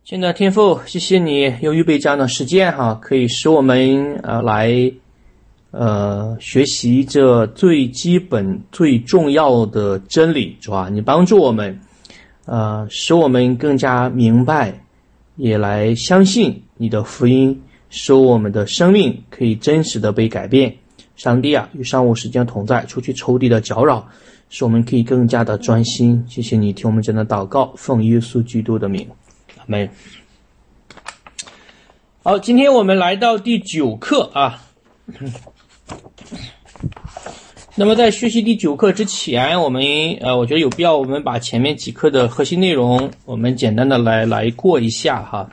亲爱的天父，谢谢你又预备这样的时间哈，可以使我们来学习这最基本最重要的真理，是吧？你帮助我们使我们更加明白，也来相信你的福音，使我们的生命可以真实的被改变。上帝啊，与上午时间同在，除去仇敌的搅扰，使我们可以更加的专心。谢谢你听我们这样的祷告，奉耶稣基督的名，阿们。好，今天我们来到第9课啊。那么在学习第9课之前，我觉得有必要我们把前面几课的核心内容，我们简单的来过一下哈。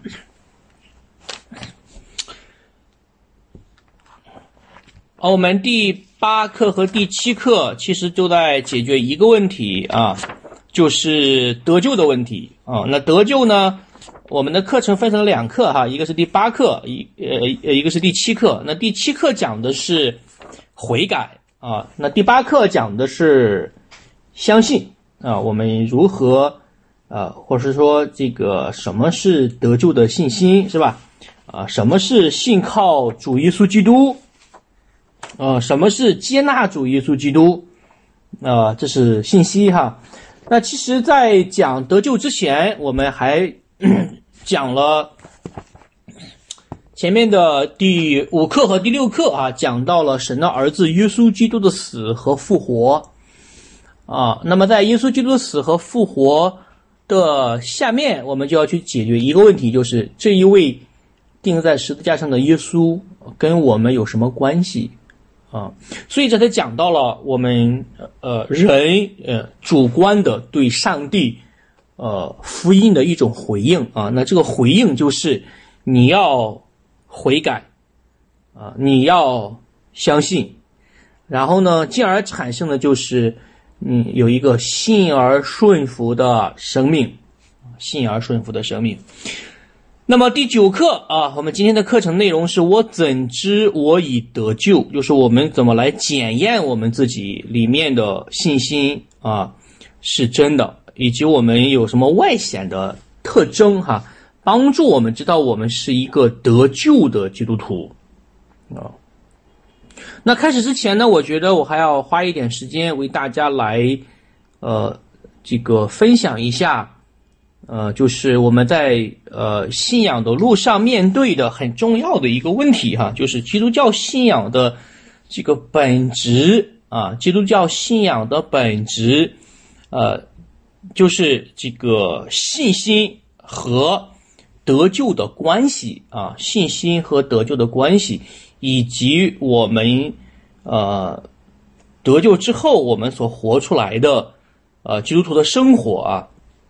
我们第8课和第7课其实都在解决一个问题啊，就是得救的问题啊。那得救呢，我们的课程分成了2课哈，一个是第8课，一个是第7课。那第7课讲的是悔改啊，那第8课讲的是相信啊，我们如何或者是说这个什么是得救的信心，是吧？什么是信靠主耶稣基督？什么是接纳主耶稣基督？这是信息哈。那其实在讲得救之前，我们还讲了前面的第5课和第6课啊，讲到了神的儿子耶稣基督的死和复活啊。那么在耶稣基督的死和复活的下面，我们就要去解决一个问题，就是这一位钉在十字架上的耶稣跟我们有什么关系啊？所以这才讲到了我们人主观的对上帝福音的一种回应啊。那这个回应就是你要悔改啊，你要相信，然后呢，进而产生的就是有一个信而顺服的生命，信而顺服的生命。那么第9课啊，我们今天的课程内容是我怎知我已得救，就是我们怎么来检验我们自己里面的信心啊是真的，以及我们有什么外显的特征哈，帮助我们知道我们是一个得救的基督徒啊。那开始之前呢，我觉得我还要花一点时间为大家来这个分享一下就是我们在信仰的路上面对的很重要的一个问题哈，就是基督教信仰的这个本质啊，基督教信仰的本质就是这个信心和得救的关系啊，信心和得救的关系，以及我们得救之后我们所活出来的基督徒的生活啊。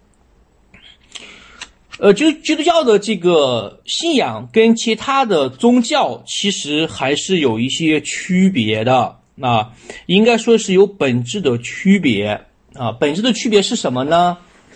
基督教的这个信仰跟其他的宗教其实还是有一些区别的啊，应该说是有本质的区别啊。本质的区别是什么呢？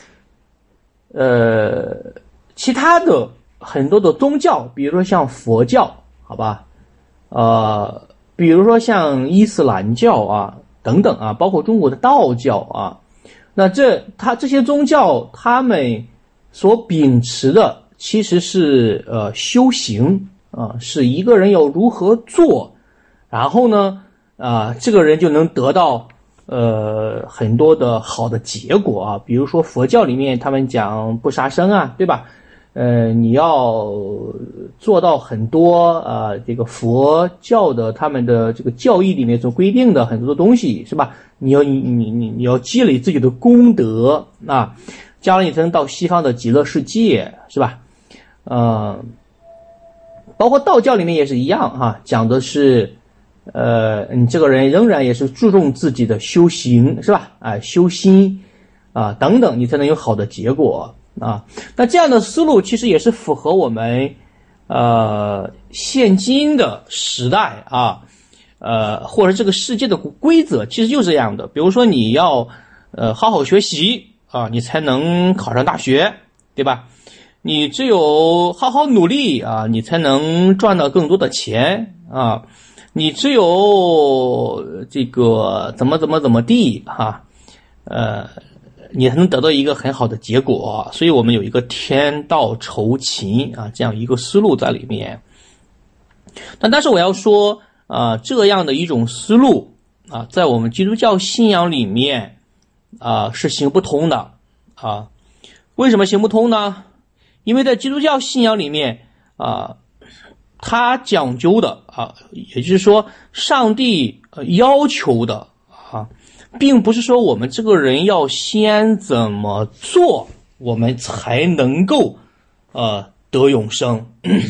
其他的很多的宗教，比如说像佛教，好吧，比如说像伊斯兰教啊等等啊，包括中国的道教啊，那这些宗教他们所秉持的其实是修行啊，是一个人要如何做，然后呢这个人就能得到很多的好的结果啊。比如说佛教里面他们讲不杀生啊，对吧？你要做到很多这个佛教的他们的这个教义里面所规定的很多的东西，是吧？你要积累自己的功德啊，将来你才能到西方的极乐世界，是吧？包括道教里面也是一样哈，讲的是你这个人仍然也是注重自己的修行，是吧？修心啊等等，你才能有好的结果啊。那这样的思路其实也是符合我们现今的时代啊，或者这个世界的规则其实就是这样的。比如说你要好好学习啊，你才能考上大学，对吧？你只有好好努力啊，你才能赚到更多的钱啊。你只有这个怎么地哈， 你才能得到一个很好的结果。所以我们有一个天道酬勤啊这样一个思路在里面。但是我要说这样的一种思路啊，在我们基督教信仰里面是行不通的啊。为什么行不通呢？因为在基督教信仰里面它讲究的也就是说上帝要求的并不是说我们这个人要先怎么做我们才能够得永生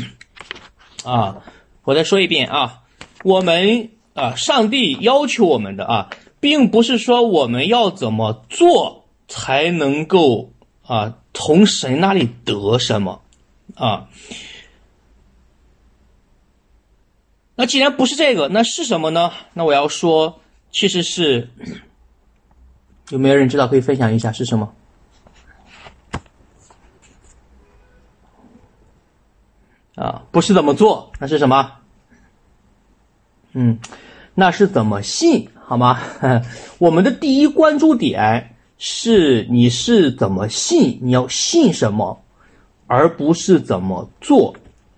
我再说一遍我们上帝要求我们的并不是说我们要怎么做才能够从神那里得什么那既然不是这个，那是什么呢？那我要说，其实是有没有人知道可以分享一下是什么？不是怎么做，那是什么？那是怎么信，好吗？我们的第一关注点是你是怎么信，你要信什么，而不是怎么做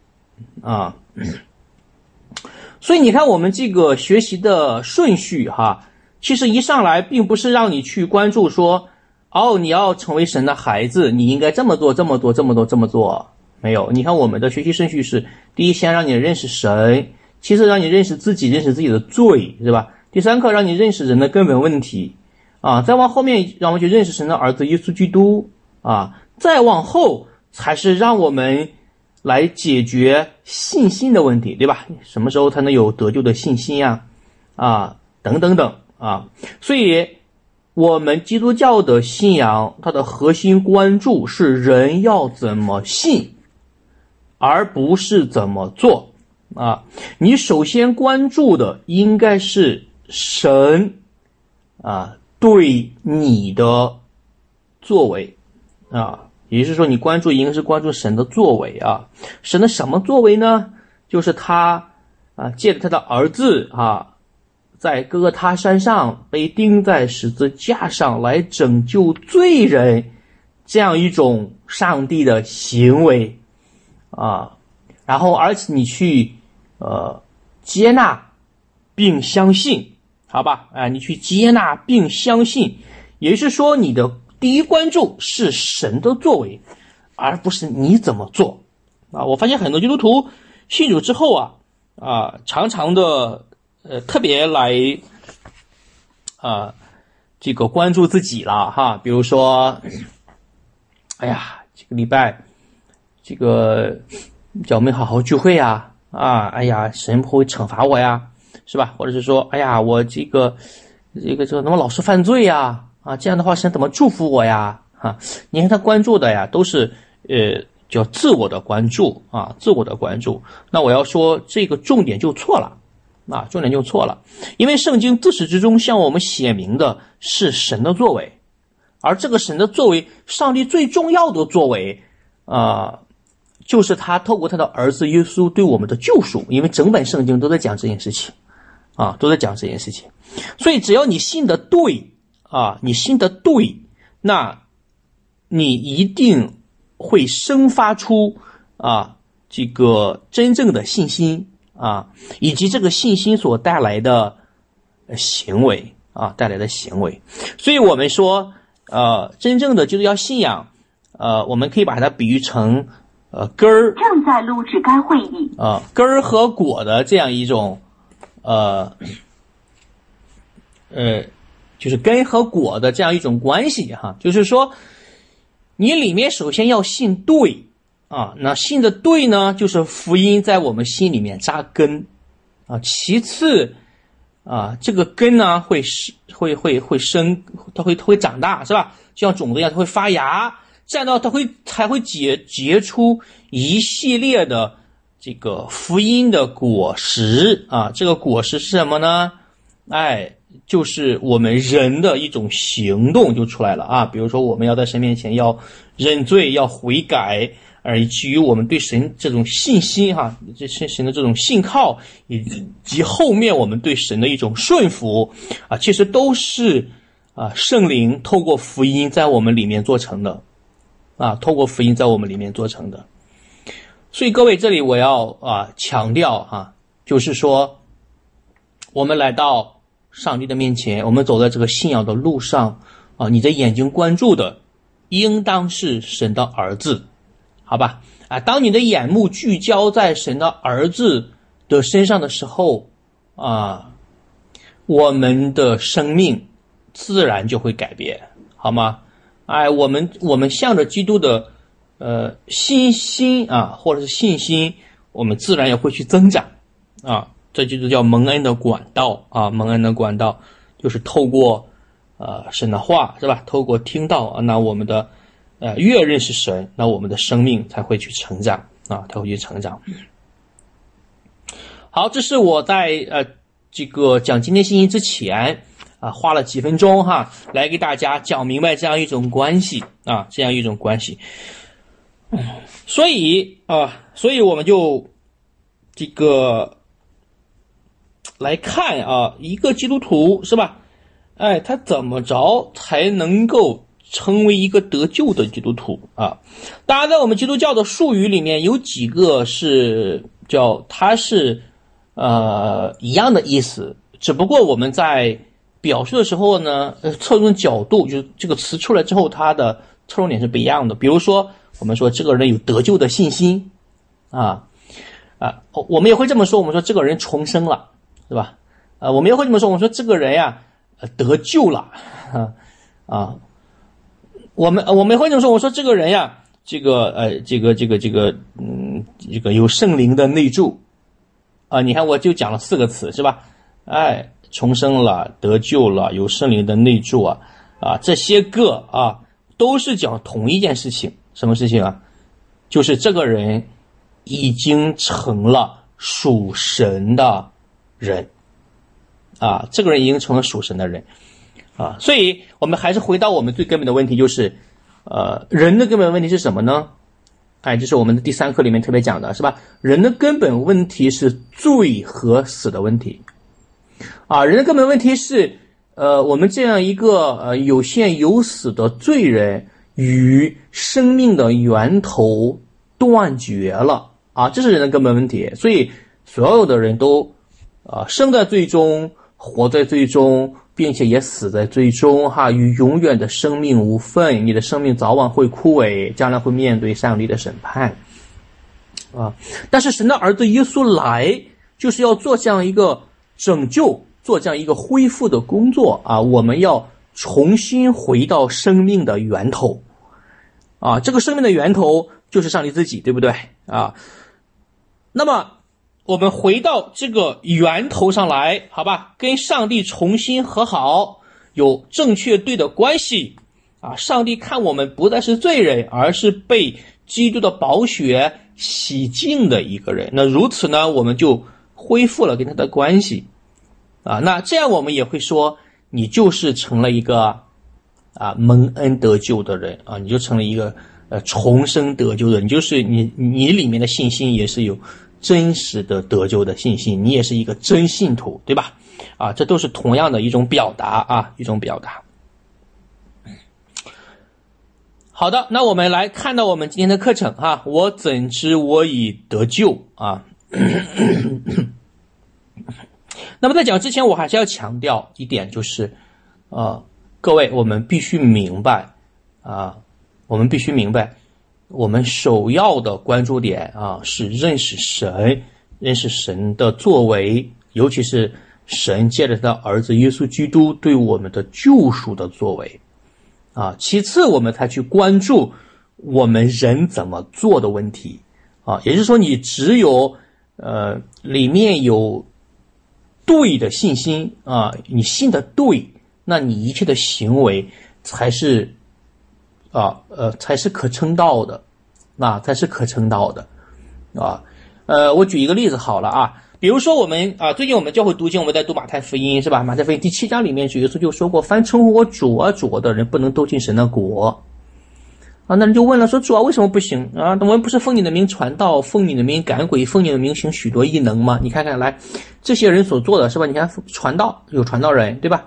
所以你看我们这个学习的顺序其实一上来并不是让你去关注说你要成为神的孩子，你应该这么做这么做这么做这么做，没有。你看我们的学习顺序是，第一先让你认识神，其次让你认识自己，认识自己的罪，是吧？第三课让你认识人的根本问题再往后面让我们去认识神的儿子耶稣基督再往后才是让我们来解决信心的问题，对吧？什么时候才能有得救的信心等等等所以我们基督教的信仰它的核心关注是人要怎么信，而不是怎么做你首先关注的应该是神对你的作为也就是说你关注应该是关注神的作为神的什么作为呢？就是他借着他的儿子在哥哥他山上被钉在十字架上来拯救罪人，这样一种上帝的行为然后而且你去接纳并相信，好吧你去接纳并相信，也就是说你的第一关注是神的作为，而不是你怎么做我发现很多基督徒信主之后常常的特别来这个关注自己了比如说这个礼拜这个叫我们好好聚会神不会惩罚我呀，是吧？或者是说我这个怎么老是犯罪这样的话神怎么祝福我呀你看他关注的都是叫自我的关注自我的关注。那我要说这个重点就错了重点就错了，因为圣经自始至终向我们写明的是神的作为，而这个神的作为，上帝最重要的作为就是他透过他的儿子耶稣对我们的救赎，因为整本圣经都在讲这件事情都在讲这件事情。所以只要你信的对你信的对，那你一定会生发出这个真正的信心以及这个信心所带来的行为所以我们说真正的基督教信仰我们可以把它比喻成根儿正在录制该会议根儿和果的这样一种就是根和果的这样一种关系就是说你里面首先要信对那信的对呢，就是福音在我们心里面扎根其次这个根呢会生，它会长大，是吧？就像种子一样，它会发芽，这样的话才会结出一系列的这个福音的果实这个果实是什么呢？就是我们人的一种行动就出来了比如说我们要在神面前要认罪，要悔改，以至于我们对神这种信心对神的这种信靠，以及后面我们对神的一种顺服其实都是圣灵透过福音在我们里面做成的透过福音在我们里面做成的。所以各位，这里我要强调就是说我们来到上帝的面前，我们走在这个信仰的路上你的眼睛关注的应当是神的儿子，好吧？当你的眼目聚焦在神的儿子的身上的时候我们的生命自然就会改变，好吗？我们向着基督的信心或者是信心，我们自然也会去增长这就是叫蒙恩的管道蒙恩的管道就是透过神的话，是吧？透过听到那我们的越认识神，那我们的生命才会去成长才会去成长。好，这是我在这个讲今天信息之前花了几分钟来给大家讲明白这样一种关系这样一种关系。所以我们就这个来看一个基督徒，是吧？他怎么着才能够成为一个得救的基督徒当然在我们基督教的术语里面有几个是叫它是一样的意思，只不过我们在表述的时候呢侧重角度，就是这个词出来之后它的侧重点是不一样的。比如说我们说这个人有得救的信心我们也会这么说，我们说这个人重生了，是吧？我们也会这么说，我们说这个人得救了我们也会这么说，我说这个人这个有圣灵的内住你看我就讲了4个词，是吧？重生了，得救了，有圣灵的内住这些个都是讲同一件事情。什么事情就是这个人已经成了属神的人这个人已经成了属神的人所以我们还是回到我们最根本的问题，就是人的根本问题是什么呢？这是我们的第3课里面特别讲的，是吧？人的根本问题是罪和死的问题人的根本问题是我们这样一个有限有死的罪人与生命的源头断绝了这是人的根本问题。所以所有的人都生在罪中，活在罪中，并且也死在罪中与永远的生命无分。你的生命早晚会枯萎，将来会面对上帝的审判但是神的儿子耶稣来就是要做这样一个拯救，做这样一个恢复的工作我们要重新回到生命的源头这个生命的源头就是上帝自己，对不对那么我们回到这个源头上来，好吧？跟上帝重新和好，有正确对的关系上帝看我们不再是罪人，而是被基督的宝血洗净的一个人。那如此呢，我们就恢复了跟他的关系那这样我们也会说，你就是成了一个蒙恩得救的人你就成了一个重生得救的人，就是你里面的信心也是有真实的得救的信心，你也是一个真信徒，对吧？这都是同样的一种表达一种表达。好的，那我们来看到我们今天的课程我怎知我已得救那么在讲之前，我还是要强调一点，就是各位，我们必须明白我们首要的关注点是认识神，认识神的作为，尤其是神借着他的儿子耶稣基督对我们的救赎的作为其次我们才去关注我们人怎么做的问题也就是说，你只有里面有对的信心你信的对，那你一切的行为才是可称道的才是可称道的我举一个例子好了比如说我们最近我们教会读经，我们在读马太福音，是吧？马太福音第7章里面主耶稣就说过，凡称呼我主主的人不能都进神的国那人就问了，说主为什么不行我们不是奉你的名传道，奉你的名赶鬼，奉你的名行许多异能吗？你看看来这些人所做的，是吧？你看传道有传道人，对吧？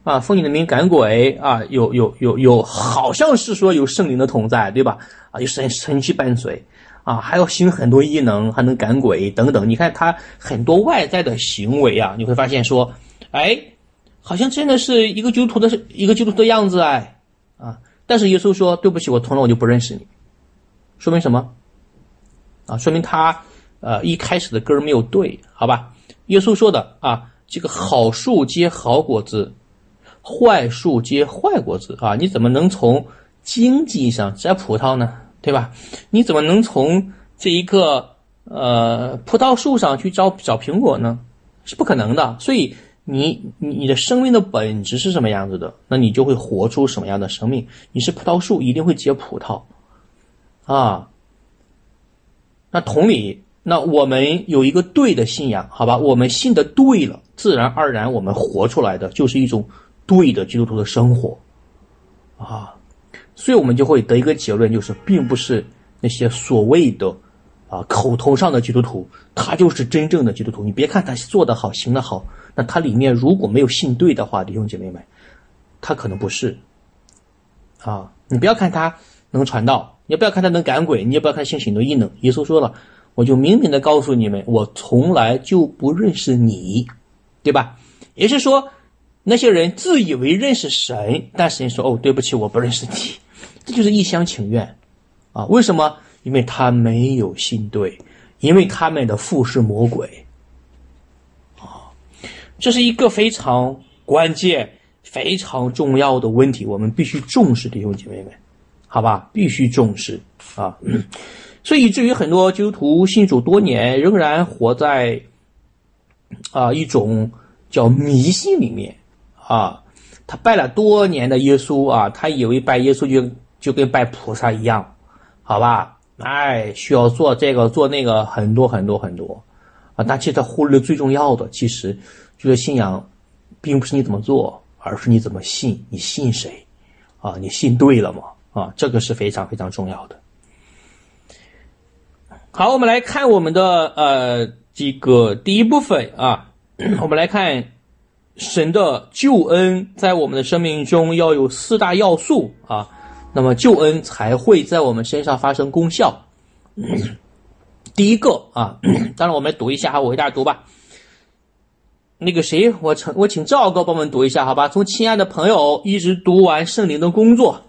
啊，奉你的名赶鬼啊，有，好像是说有圣灵的同在，对吧？啊，有神迹伴随啊，还要行很多异能，还能赶鬼等等。你看他很多外在的行为啊，你会发现说，哎，好像真的是一个基督徒的样子哎啊。但是耶稣说，对不起，我从来我就不认识你，说明什么？啊，说明他一开始的根儿没有对，好吧？耶稣说的啊，这个好树结好果子，坏树结坏果子啊！你怎么能从经济上摘葡萄呢？对吧？你怎么能从这一个葡萄树上去找苹果呢？是不可能的。所以你的生命的本质是什么样子的，那你就会活出什么样的生命。你是葡萄树，一定会结葡萄啊。那同理，那我们有一个对的信仰，好吧？我们信的对了，自然而然我们活出来的就是一种对的基督徒的生活啊。所以我们就会得一个结论，就是并不是那些所谓的口头上的基督徒他就是真正的基督徒。你别看他做得好行得好，那他里面如果没有信对的话，弟兄姐妹们，他可能不是啊。你不要看他能传道，你也不要看他能赶鬼，你也不要看行许多异能。耶稣说了，我就明明的告诉你们，我从来就不认识你，对吧？也就是说那些人自以为认识神，但神说，哦，对不起，我不认识你。这就是一厢情愿啊。为什么？因为他没有信对，因为他们的父是魔鬼啊。这是一个非常关键非常重要的问题，我们必须重视，弟兄姐妹们，好吧？必须重视啊。所以以至于很多基督徒信主多年，仍然活在一种叫迷信里面啊。他拜了多年的耶稣啊，他以为拜耶稣就跟拜菩萨一样，好吧？哎，需要做这个做那个很多啊。但其实他忽略了最重要的，其实就是信仰并不是你怎么做，而是你怎么信，你信谁啊？你信对了吗？啊，这个是非常非常重要的。好，我们来看我们的这个第一部分啊，我们来看神的救恩在我们的生命中要有4大要素啊，那么救恩才会在我们身上发生功效。第一个啊，当然我们来读一下，我给大家读吧。那个谁，我请赵哥帮我们读一下，好吧？从亲爱的朋友一直读完圣灵的工作。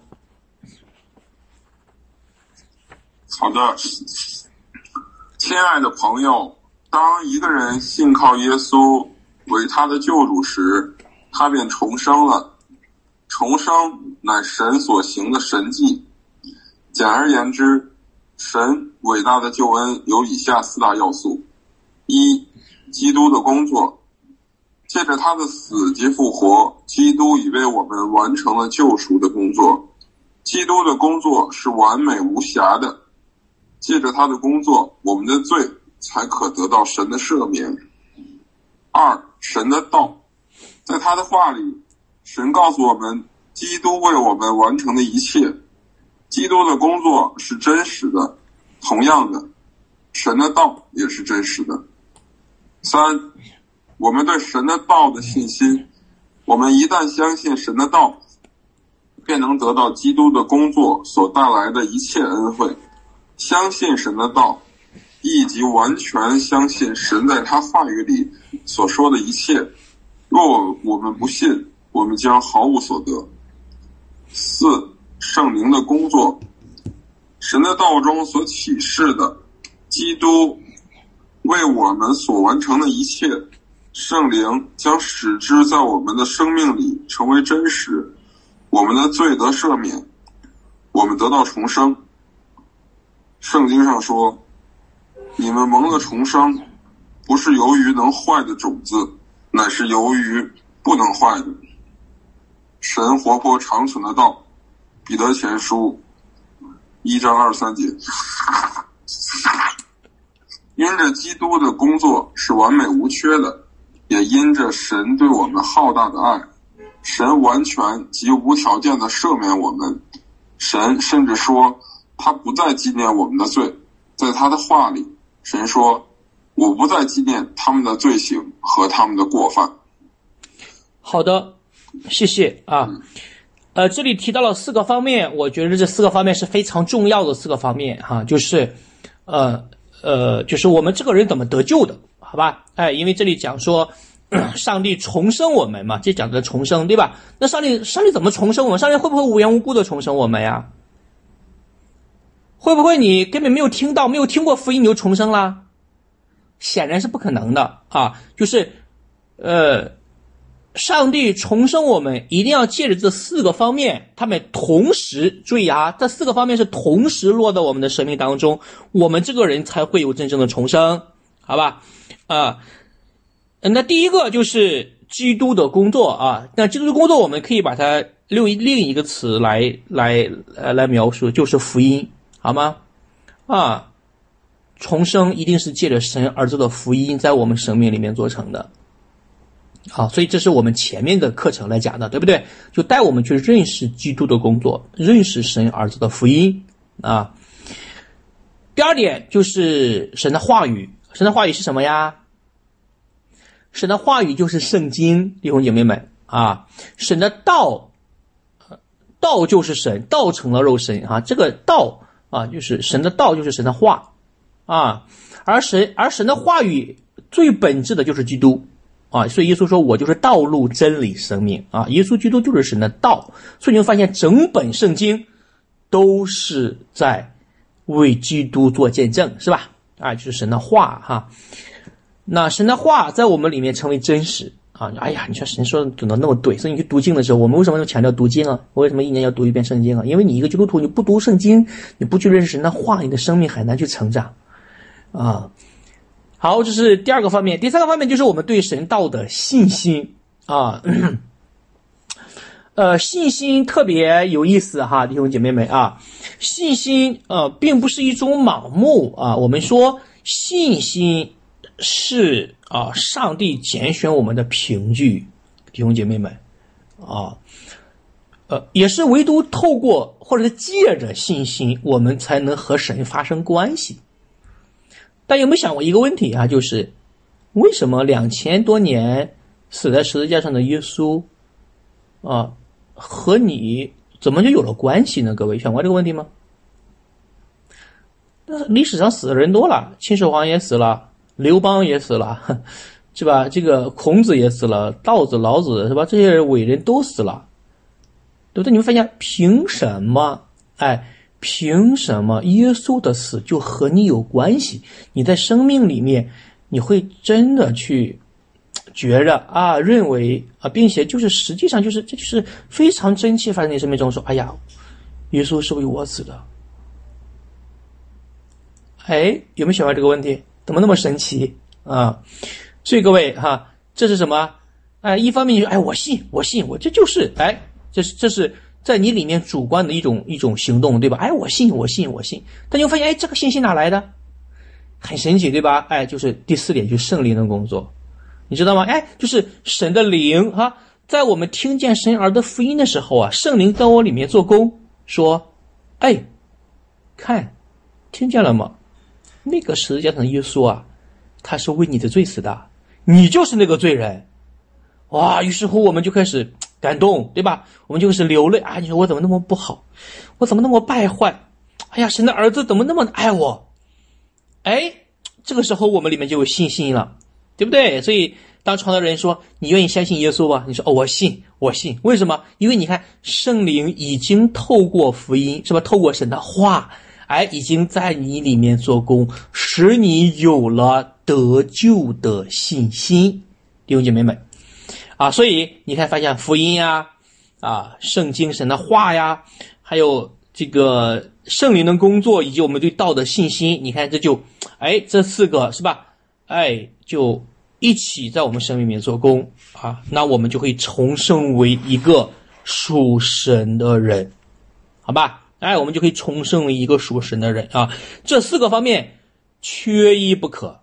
好的，亲爱的朋友，当一个人信靠耶稣为他的救主时，他便重生了。重生乃神所行的神迹。简而言之，神伟大的救恩有以下4大要素：一、基督的工作。借着他的死及复活，基督已为我们完成了救赎的工作。基督的工作是完美无瑕的，借着他的工作，我们的罪才可得到神的赦免。2、神的道。在他的话里，神告诉我们基督为我们完成的一切。基督的工作是真实的，同样的，神的道也是真实的。3、我们对神的道的信心。我们一旦相信神的道，便能得到基督的工作所带来的一切恩惠。相信神的道，以及完全相信神在他话语里所说的一切。若我们不信，我们将毫无所得。4、圣灵的工作。神的道中所启示的，基督为我们所完成的一切，圣灵将使之在我们的生命里成为真实。我们的罪得赦免，我们得到重生。圣经上说，你们蒙了重生，不是由于能坏的种子，乃是由于不能坏的神活泼长存的道。彼得前书1章23节。因着基督的工作是完美无缺的，也因着神对我们浩大的爱，神完全及无条件的赦免我们。神甚至说他不再纪念我们的罪。在他的话里，神说，我不再纪念他们的罪行和他们的过犯。 好的， 谢谢啊。这里提到了4个方面，我觉得这4个方面是非常重要的4个方面哈，就是就是我们这个人怎么得救的，好吧？因为这里讲说上帝重生我们嘛，这讲的重生，对吧？那上帝怎么重生我们？上帝会不会无缘无故的重生我们呀？会不会你根本没有听过福音你就重生啦？显然是不可能的啊！就是上帝重生我们一定要借着这4个方面，他们同时注意啊，这4个方面是同时落到我们的生命当中，我们这个人才会有真正的重生，好吧？那第一个就是基督的工作啊，那基督的工作我们可以把它用另一个词来描述，就是福音，好吗？重生一定是借着神儿子的福音在我们生命里面做成的。好，所以这是我们前面的课程来讲的，对不对？就带我们去认识基督的工作，认识神儿子的福音啊。第二点就是神的话语，神的话语是什么呀？神的话语就是圣经，弟兄姐妹们啊，神的道就是神，道成了肉身啊，这个道啊，就是神的道就是神的话啊，而神的话语最本质的就是基督。所以耶稣说我就是道路真理生命啊，耶稣基督就是神的道，所以你会发现整本圣经都是在为基督做见证，是吧？就是神的话哈。那神的话在我们里面成为真实啊！哎呀，你说神说的怎么那么对？所以你去读经的时候，我们为什么要强调读经啊？我为什么1年要读1遍圣经啊？因为你一个基督徒，你不读圣经，你不去认识神的话，你的生命很难去成长啊。好，这是第2个方面。第3个方面就是我们对神道的信心啊。信心特别有意思哈，弟兄姐妹们啊，信心并不是一种盲目啊。我们说信心是上帝拣选我们的凭据，弟兄姐妹们啊，也是唯独透过或者是借着信心，我们才能和神发生关系。但有没有想过一个问题啊？就是为什么2000多年死在十字架上的耶稣和你怎么就有了关系呢？各位想过这个问题吗？历史上死的人多了，秦始皇也死了，刘邦也死了，是吧？这个孔子也死了，道子、老子，是吧？这些伟人都死了，对不对？你会发现凭什么耶稣的死就和你有关系？你在生命里面你会真的去觉着认为并且就是实际上这就是非常真切发生在你生命中，说哎呀，耶稣是为我死的。有没有想到这个问题？怎么那么神奇啊？所以各位这是什么？一方面就是我信，我这就是这是在你里面主观的一种行动，对吧？我信。但你会发现这个信心哪来的？很神奇，对吧？就是第4点，就是圣灵的工作，你知道吗？就是神的灵在我们听见神儿的福音的时候圣灵在我里面做工，说看，听见了吗？那个十字架上的耶稣他是为你的罪死的，你就是那个罪人。哇，于是乎我们就开始感动，对吧？我们就开始流泪你说我怎么那么不好，我怎么那么败坏，神的儿子怎么那么爱我？这个时候我们里面就有信心了，对不对？所以当传道人说你愿意相信耶稣吧，你说我信。为什么？因为你看圣灵已经透过福音，是吧？透过神的话已经在你里面做工，使你有了得救的信心，弟兄姐妹们所以你看发现福音圣经神的话还有这个圣灵的工作，以及我们对道的信心，你看这就这4个是吧？就一起在我们生命里面做工那我们就会重生为一个属神的人，好吧？我们就可以重生为一个属神的人这4个方面缺一不可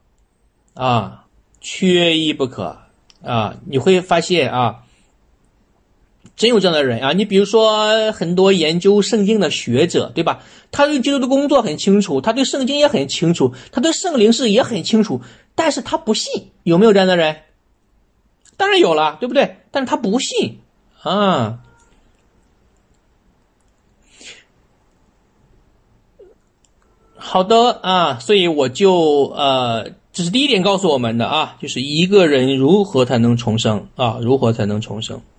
你会发现真有这样的人你比如说很多研究圣经的学者，对吧？他对基督的工作很清楚，他对圣经也很清楚，他对圣灵是也很清楚，但是他不信。有没有这样的人？当然有了，对不对？但是他不信啊。好的啊，所以我就这是第一点告诉我们的啊，就是一个人如何才能重生啊，如何才能重生。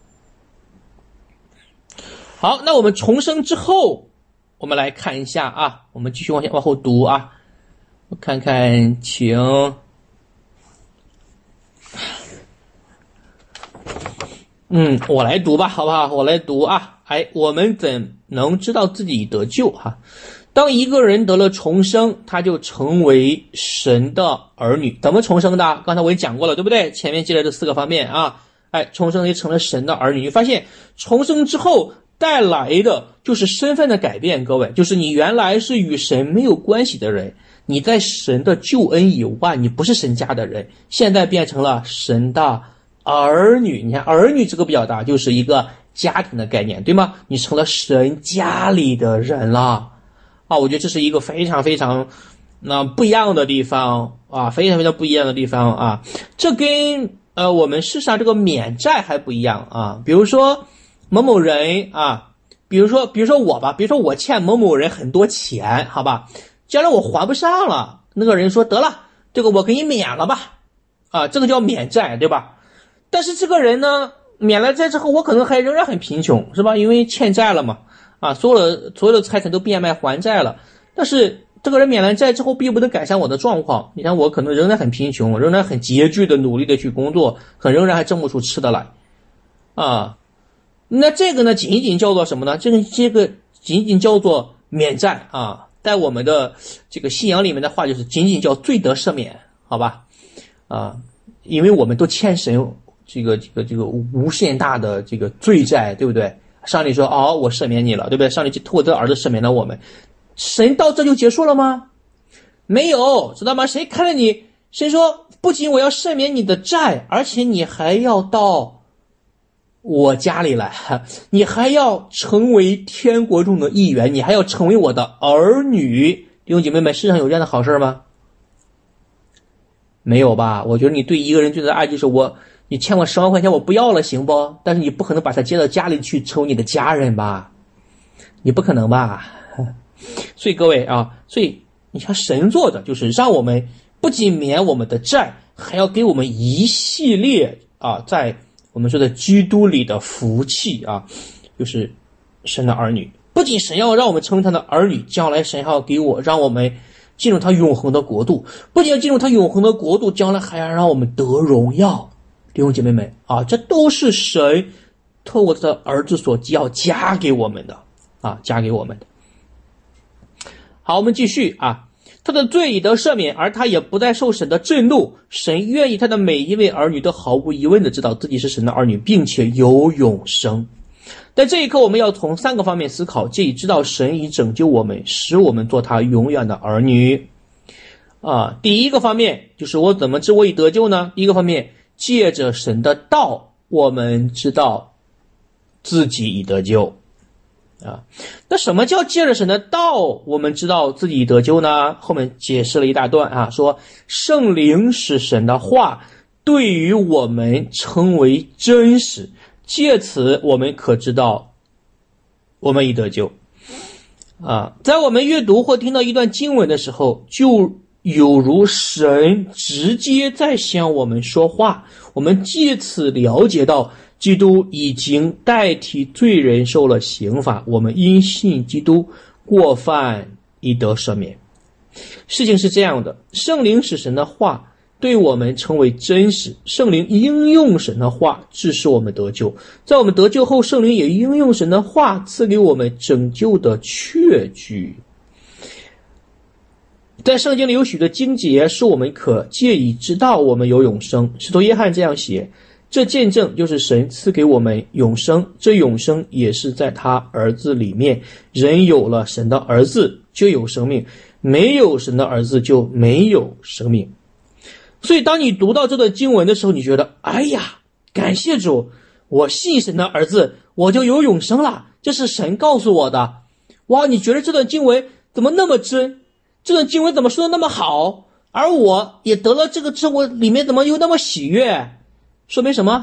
好，那我们重生之后，我们来看一下啊，我们继续往后读啊，我看看，请我来读吧，好不好？我来读啊，我们怎能知道自己得救哈？当一个人得了重生，他就成为神的儿女。怎么重生的？刚才我也讲过了，对不对？前面记了这4个方面啊。重生就成了神的儿女。你发现重生之后带来的就是身份的改变，各位，就是你原来是与神没有关系的人，你在神的救恩以外，你不是神家的人，现在变成了神的儿女。你看儿女这个表达就是一个家庭的概念，对吗？你成了神家里的人了。我觉得这是一个非常非常不一样的地方啊，非常非常不一样的地方啊。这跟我们世上这个免债还不一样啊。比如说某某人啊，比如说我吧，比如说我欠某某人很多钱，好吧，将来我还不上了，那个人说得了，这个我给你免了吧，啊，这个叫免债，对吧？但是这个人呢，免了债之后，我可能还仍然很贫穷，是吧？因为欠债了嘛。所有的财产都变卖还债了，但是这个人免了债之后并不能改善我的状况。你看我可能仍然很贫穷，仍然很拮据的努力的去工作，仍然还挣不出吃的来啊。那这个呢仅仅叫做什么呢？这个仅仅叫做免债啊，在我们的这个信仰里面的话就是仅仅叫罪得赦免，好吧？因为我们都欠神这个无限大的这个罪债，对不对？上帝说我赦免你了，对不对？上帝就透过这个儿子赦免了我们。神到这就结束了吗？没有，知道吗？谁看着你，神说不仅我要赦免你的债，而且你还要到我家里来，你还要成为天国中的一员，你还要成为我的儿女。弟兄姐妹们，世上有这样的好事吗？没有吧？我觉得你对一个人最大的爱就是你欠我10万块钱我不要了行不？但是你不可能把他接到家里去成为你的家人吧？你不可能吧？所以各位所以你看神做的就是让我们不仅免我们的债，还要给我们一系列在我们说的基督里的福气就是神的儿女。不仅神要让我们成为他的儿女，将来神还要让我们进入他永恒的国度，不仅要进入他永恒的国度，将来还要让我们得荣耀。弟兄姐妹们这都是神透过他的儿子所要加给我们的加给我们的。好，我们继续他的罪已得赦免，而他也不再受神的震怒。神愿意他的每一位儿女都毫无疑问的知道自己是神的儿女，并且有永生。在这一刻，我们要从3个方面思考，借以知道神已拯救我们，使我们做他永远的儿女。第一个方面就是我怎么知我已得救呢？第一个方面，借着神的道，我们知道自己已得救那什么叫借着神的道我们知道自己已得救呢？后面解释了一大段说圣灵使神的话对于我们成为真实，借此我们可知道我们已得救在我们阅读或听到一段经文的时候，就有如神直接在向我们说话，我们借此了解到基督已经代替罪人受了刑罚，我们因信基督过犯已得赦免。事情是这样的，圣灵使神的话对我们成为真实，圣灵应用神的话致使我们得救，在我们得救后，圣灵也应用神的话赐给我们拯救的确据。在圣经里有许多经节是我们可借以知道我们有永生。使徒约翰这样写，这见证就是神赐给我们永生，这永生也是在他儿子里面，人有了神的儿子就有生命，没有神的儿子就没有生命。所以当你读到这段经文的时候，你觉得哎呀，感谢主，我信神的儿子我就有永生了，这是神告诉我的。哇，你觉得这段经文怎么那么真，这段经文怎么说的那么好，而我也得了这个之后里面怎么又那么喜悦？说明什么？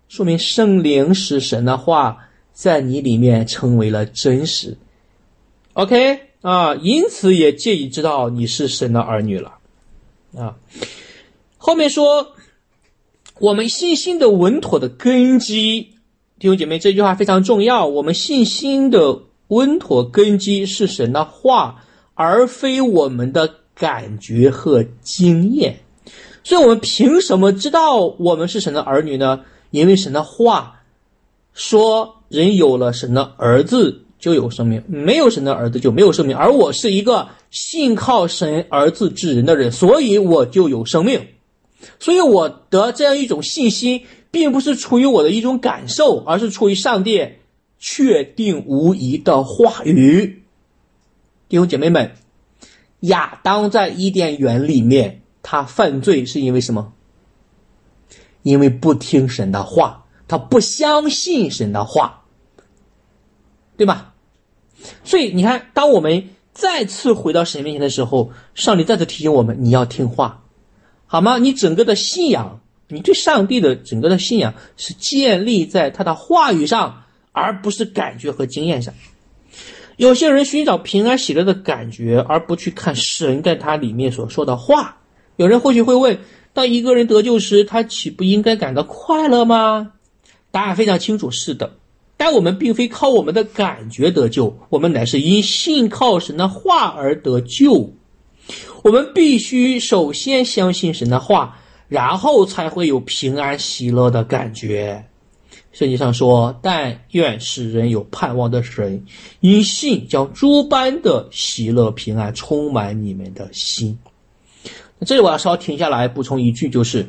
说明圣灵使神的话在你里面成为了真实。 OK 啊，因此也借以知道你是神的儿女了啊。后面说我们信心的稳妥的根基，弟兄姐妹，这句话非常重要。我们信心的稳妥根基是神的话，而非我们的感觉和经验。所以我们凭什么知道我们是神的儿女呢？因为神的话说，人有了神的儿子就有生命，没有神的儿子就没有生命。而我是一个信靠神儿子之人的人，所以我就有生命。所以我的这样一种信心并不是出于我的一种感受，而是出于上帝确定无疑的话语。弟兄姐妹们，亚当在伊甸园里面他犯罪是因为什么？因为不听神的话，他不相信神的话，对吧？所以你看，当我们再次回到神面前的时候，上帝再次提醒我们，你要听话，好吗？你整个的信仰，你对上帝的整个的信仰是建立在他的话语上，而不是感觉和经验上。有些人寻找平安喜乐的感觉，而不去看神在他里面所说的话。有人或许会问，当一个人得救时，他岂不应该感到快乐吗？答案非常清楚，是的。但我们并非靠我们的感觉得救，我们乃是因信靠神的话而得救。我们必须首先相信神的话，然后才会有平安喜乐的感觉。圣经上说，但愿使人有盼望的神，因信将诸般的喜乐平安充满你们的心。这里我要稍停下来补充一句，就是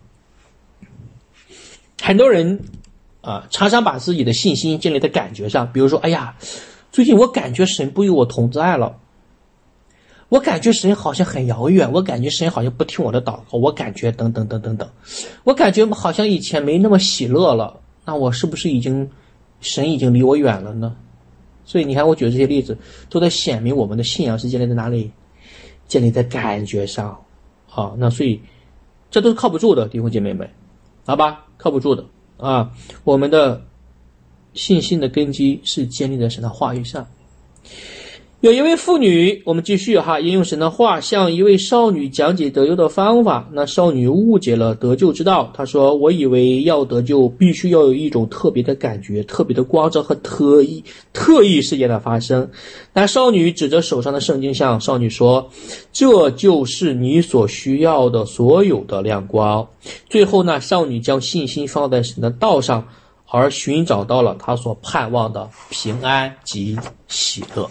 很多人常常把自己的信心建立在感觉上，比如说，哎呀，最近我感觉神不与我同在了，我感觉神好像很遥远，我感觉神好像不听我的祷告，我感觉等等等等等，我感觉好像以前没那么喜乐了，那我是不是神已经离我远了呢？所以你看，我举的这些例子都在显明我们的信仰是建立在哪里？建立在感觉上。那所以这都是靠不住的，弟兄姐妹们，好吧，靠不住的啊！我们的信心的根基是建立在神的话语上。有一位妇女，我们继续引用神的话向一位少女讲解得救的方法。那少女误解了得救之道，她说，我以为要得救必须要有一种特别的感觉，特别的光照和特异事件的发生。那少女指着手上的圣经向少女说，这就是你所需要的所有的亮光。最后呢，少女将信心放在神的道上，而寻找到了她所盼望的平安及喜乐。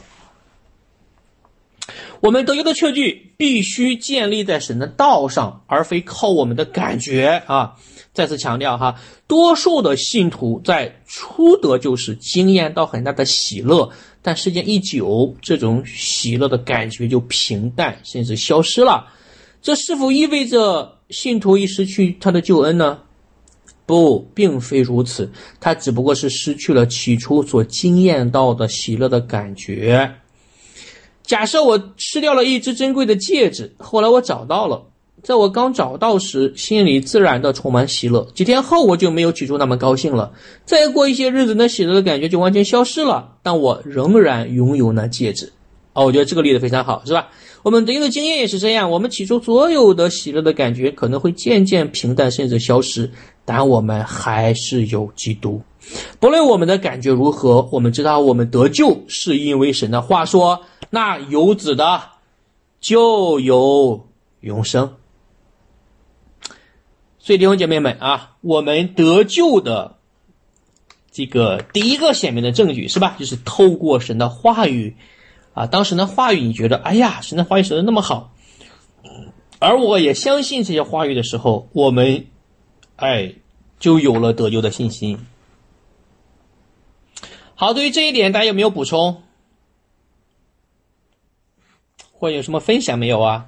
我们得救的确据必须建立在神的道上，而非靠我们的感觉再次强调多数的信徒在初得救时经验到很大的喜乐，但时间一久，这种喜乐的感觉就平淡甚至消失了。这是否意味着信徒已失去他的救恩呢？不，并非如此，他只不过是失去了起初所经验到的喜乐的感觉。假设我吃掉了一只珍贵的戒指，后来我找到了，在我刚找到时，心里自然的充满喜乐。几天后我就没有起初那么高兴了，再过一些日子，那喜乐的感觉就完全消失了，但我仍然拥有那戒指。我觉得这个例子非常好，是吧？我们得救的经验也是这样，我们起初所有的喜乐的感觉可能会渐渐平淡甚至消失，但我们还是有基督。不论我们的感觉如何，我们知道我们得救是因为神的话说，那有子的就有永生。所以弟兄姐妹们我们得救的这个第一个显明的证据是吧，就是透过神的话语当神的话语你觉得哎呀，神的话语说的那么好，而我也相信这些话语的时候，我们就有了得救的信心。好，对于这一点大家有没有补充或者有什么分享没有啊？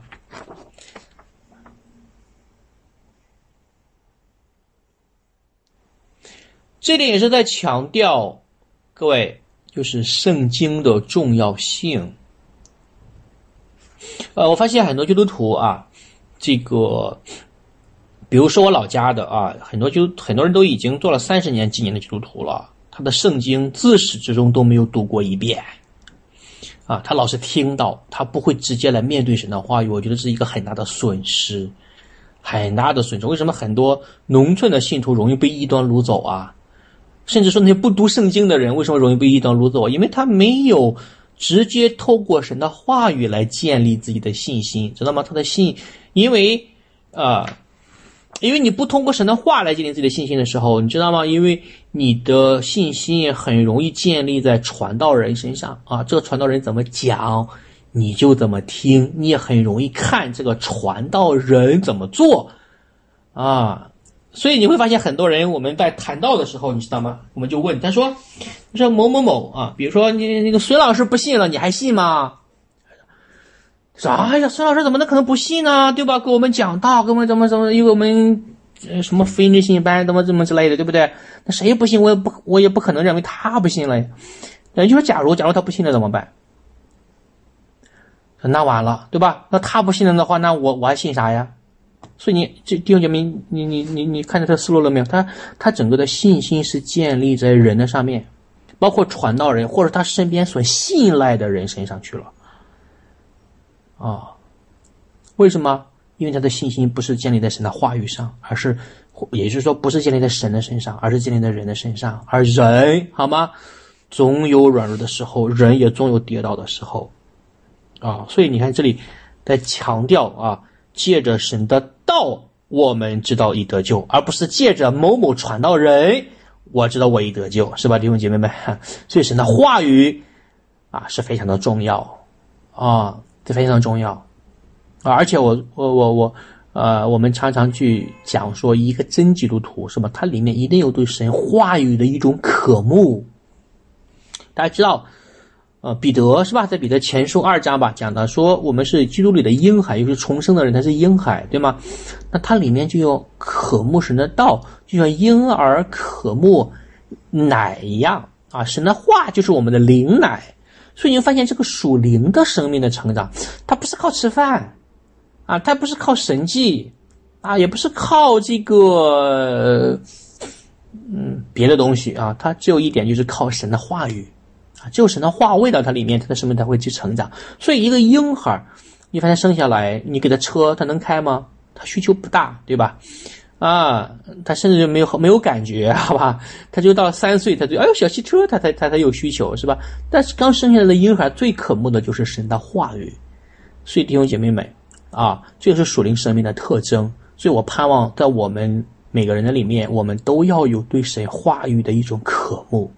这点也是在强调各位就是圣经的重要性。我发现很多基督徒这个比比如说我老家的啊，很多人都已经做了30年几年的基督徒了，他的圣经自始至终都没有读过一遍啊，他老是听到，他不会直接来面对神的话语，我觉得是一个很大的损失，很大的损失。为什么很多农村的信徒容易被异端掳走啊？甚至说那些不读圣经的人为什么容易被异端掳走？因为他没有直接透过神的话语来建立自己的信心，知道吗？他的信，因为你不通过神的话来建立自己的信心的时候，你知道吗？因为你的信心很容易建立在传道人身上啊，这个传道人怎么讲，你就怎么听，你也很容易看这个传道人怎么做啊。所以你会发现很多人，我们在谈道的时候，你知道吗？我们就问他说某某某啊，比如说你那个孙老师不信了，你还信吗？哎呀，孙老师怎么能可能不信呢？对吧？给我们讲道，给我们怎么，因为我们什么福音之信班，怎么之类的，对不对？那谁不信，我也不可能认为他不信了。也就是说，假如他不信了怎么办？那完了，对吧？那他不信了的话，那我还信啥呀？所以弟兄姐妹，你看着他思路了没有？他整个的信心是建立在人的上面，包括传道人或者他身边所信赖的人身上去了。为什么？因为他的信心不是建立在神的话语上，也就是说不是建立在神的身上，而是建立在人的身上。而人，好吗？总有软弱的时候，人也总有跌倒的时候所以你看这里在强调借着神的道我们知道已得救，而不是借着某某传道人我知道我已得救，是吧，弟兄姐妹们？所以神的话语是非常的重要这非常的重要而且我们常常去讲说，一个真基督徒是吧，它里面一定有对神话语的一种渴慕。大家知道彼得是吧，在彼得前书2章吧讲的说，我们是基督里的婴孩，又是重生的人，他是婴孩，对吗？那它里面就有渴慕神的道，就像婴儿渴慕奶一样神的话就是我们的灵奶。所以你会发现这个属灵的生命的成长，它不是靠吃饭它不是靠神迹也不是靠这个别的东西它只有一点，就是靠神的话语只有神的话喂到它里面，它的生命才会去成长。所以一个婴孩，你发现生下来，你给他车，他能开吗？他需求不大，对吧？他甚至就没有感觉，好吧？他就到3岁，他就小汽车，他才有需求，是吧？但是刚生下来的婴孩最渴慕的就是神的话语。所以弟兄姐妹们这个是属灵生命的特征。所以我盼望在我们每个人的里面，我们都要有对神话语的一种渴慕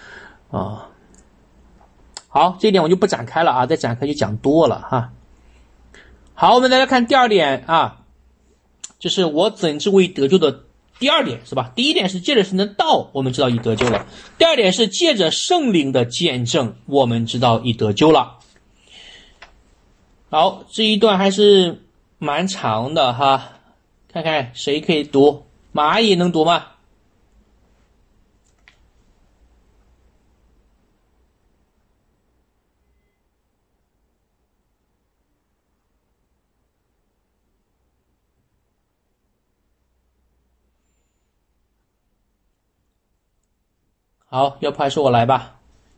好，这一点我就不展开了再展开就讲多了好，我们再来看第二点就是我怎知为得救的第二点，是吧？第一点是借着神的道我们知道已得救了，第二点是借着圣灵的见证我们知道已得救了。好，这一段还是蛮长的看看谁可以读。蚂蚁能读吗？好，要不还是我来吧。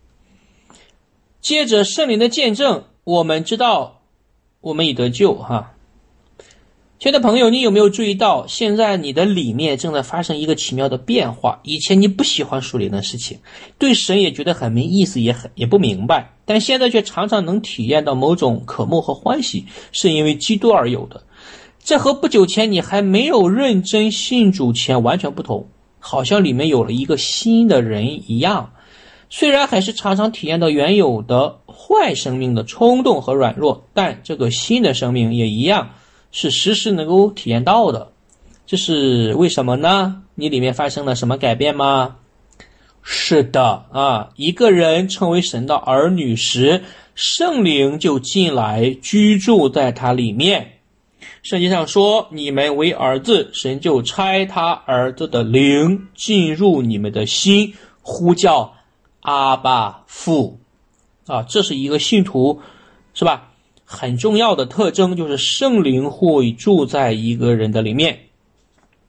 借着圣灵的见证我们知道我们已得救亲爱的朋友，你有没有注意到现在你的里面正在发生一个奇妙的变化？以前你不喜欢属灵的事情，对神也觉得很没意思，也不明白，但现在却常常能体验到某种渴慕和欢喜，是因为基督而有的。这和不久前你还没有认真信主前完全不同，好像里面有了一个新的人一样。虽然还是常常体验到原有的坏生命的冲动和软弱，但这个新的生命也一样是时时能够体验到的。这是为什么呢？你里面发生了什么改变吗？是的一个人成为神的儿女时，圣灵就进来居住在他里面。圣经上说，你们为儿子，神就差他儿子的灵进入你们的心，呼叫阿爸父这是一个信徒，是吧？很重要的特征就是圣灵会住在一个人的里面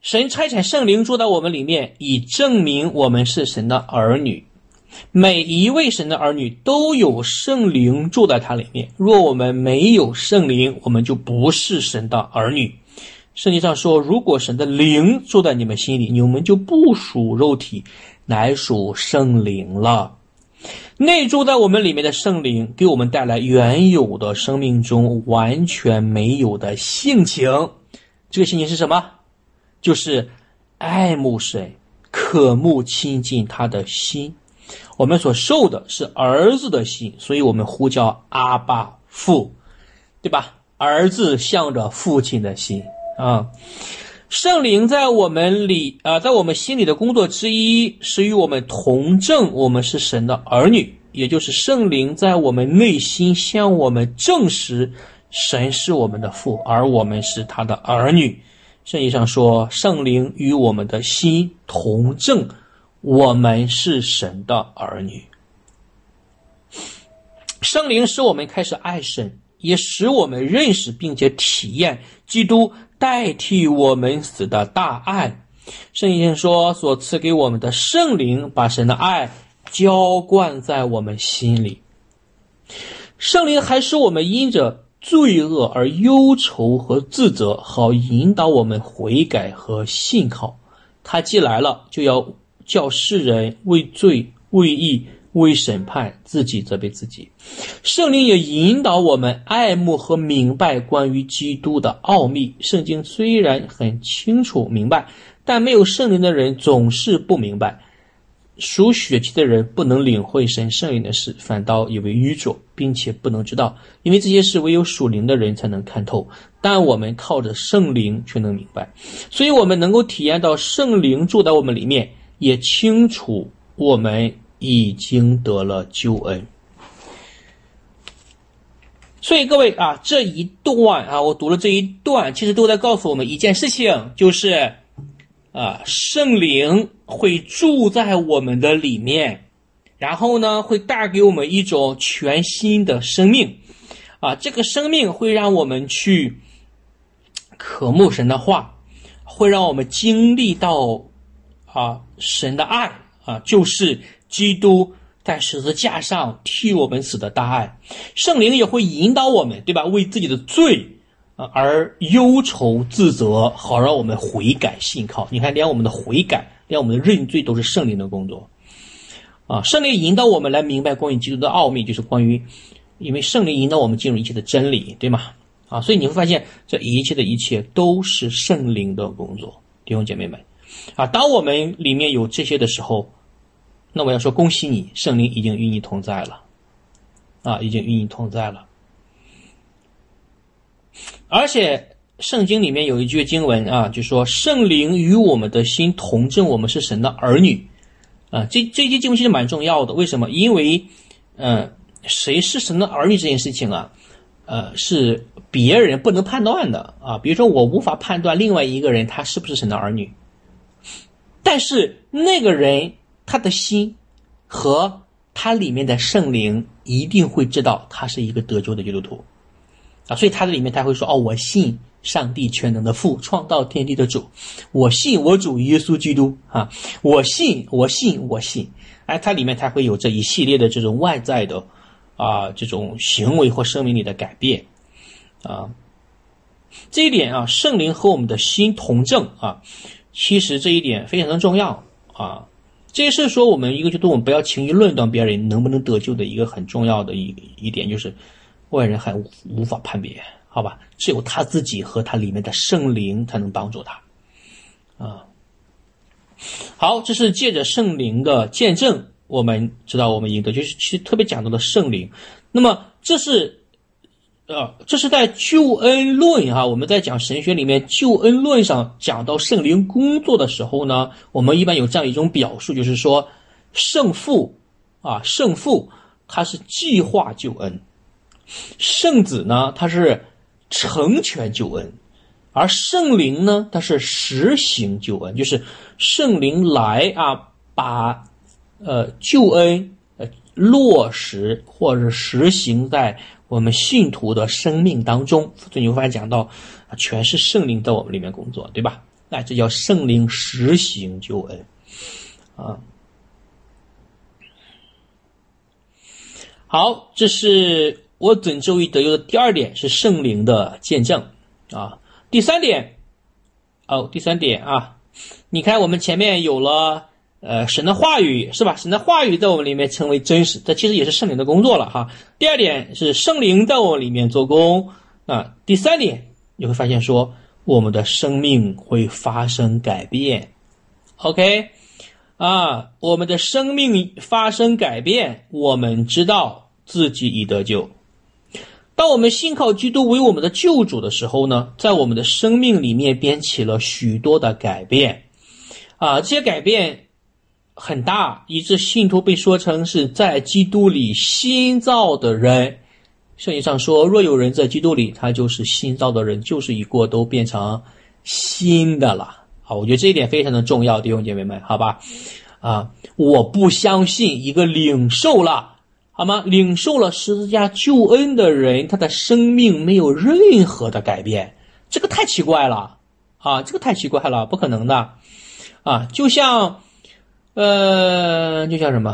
神差遣圣灵住在我们里面，以证明我们是神的儿女。每一位神的儿女都有圣灵住在他里面，若我们没有圣灵，我们就不是神的儿女。圣经上说，如果神的灵住在你们心里，你们就不属肉体，乃属圣灵了。内住在我们里面的圣灵给我们带来原有的生命中完全没有的性情。这个性情是什么？就是爱慕神，渴慕亲近他的心。我们所受的是儿子的心，所以我们呼叫阿爸父，对吧？儿子向着父亲的心啊。圣灵在我们里在我们心里的工作之一是与我们同证我们是神的儿女，也就是圣灵在我们内心向我们证实神是我们的父，而我们是他的儿女。圣经上说，圣灵与我们的心同证我们是神的儿女。圣灵使我们开始爱神，也使我们认识并且体验基督代替我们死的大爱。圣经说，所赐给我们的圣灵把神的爱浇灌在我们心里。圣灵还使我们因着罪恶而忧愁和自责，好引导我们悔改和信靠。他既来了，就要叫世人为罪、为义、为审判自己责备自己。圣灵也引导我们爱慕和明白关于基督的奥秘。圣经虽然很清楚明白，但没有圣灵的人总是不明白。属血气的人不能领会神圣灵的事，反倒以为愚拙，并且不能知道，因为这些事唯有属灵的人才能看透，但我们靠着圣灵却能明白。所以我们能够体验到圣灵住在我们里面，也清楚我们已经得了救恩。所以各位啊，这一段啊，我读了这一段，其实都在告诉我们一件事情，就是圣灵会住在我们的里面，然后呢，会带给我们一种全新的生命这个生命会让我们去渴慕神的话，会让我们经历到神的爱就是基督在十字架上替我们死的大爱。圣灵也会引导我们，对吧？为自己的罪而忧愁自责，好让我们悔改信靠。你看，连我们的悔改，连我们的认罪都是圣灵的工作圣灵引导我们来明白关于基督的奥秘，就是关于，因为圣灵引导我们进入一切的真理，对吗？所以你会发现这一切的一切都是圣灵的工作。弟兄姐妹们当我们里面有这些的时候，那我要说恭喜你，圣灵已经与你同在了已经与你同在了。而且圣经里面有一句经文就说圣灵与我们的心同证我们是神的儿女这句经文其实蛮重要的。为什么？因为谁是神的儿女这件事情是别人不能判断的比如说我无法判断另外一个人他是不是神的儿女，但是那个人他的心和他里面的圣灵一定会知道他是一个得救的基督徒所以他的里面他会说我信上帝全能的父，创造天地的主，我信我主耶稣基督我信他里面他会有这一系列的这种外在的这种行为或生命里的改变这一点圣灵和我们的心同证其实这一点非常的重要这也是说我们一个就是我们不要轻易论断别人能不能得救的一个很重要的一点，就是外人还无法判别，好吧？只有他自己和他里面的圣灵才能帮助他好，这是借着圣灵的见证，我们知道我们赢得，就是其实特别讲到的圣灵。那么这是在救恩论我们在讲神学里面救恩论上讲到圣灵工作的时候呢，我们一般有这样一种表述，就是说圣父他是计划救恩，圣子呢他是成全救恩，而圣灵呢他是实行救恩，就是圣灵来把救恩落实或者实行在我们信徒的生命当中。所以你会发现讲到全是圣灵在我们里面工作，对吧那这叫圣灵实行救恩啊。好，这是我怎周易得救的第二点，是圣灵的见证啊。第三点啊，你看我们前面有了神的话语是吧？神的话语在我们里面成为真实，这其实也是圣灵的工作了哈。第二点是圣灵在我们里面做工啊。第三点你会发现说我们的生命会发生改变 ，OK 啊，我们的生命发生改变，我们知道自己已得救。当我们信靠基督为我们的救主的时候呢，在我们的生命里面编起了许多的改变啊，这些改变很大，以致信徒被说成是在基督里新造的人。圣经上说，若有人在基督里，他就是新造的人，旧事已过，都变成新的了。好，我觉得这一点非常的重要，弟兄姐妹们，好吧？啊，我不相信一个领受了，好吗？领受了十字架救恩的人，他的生命没有任何的改变，这个太奇怪了啊！这个太奇怪了，不可能的啊！就像什么？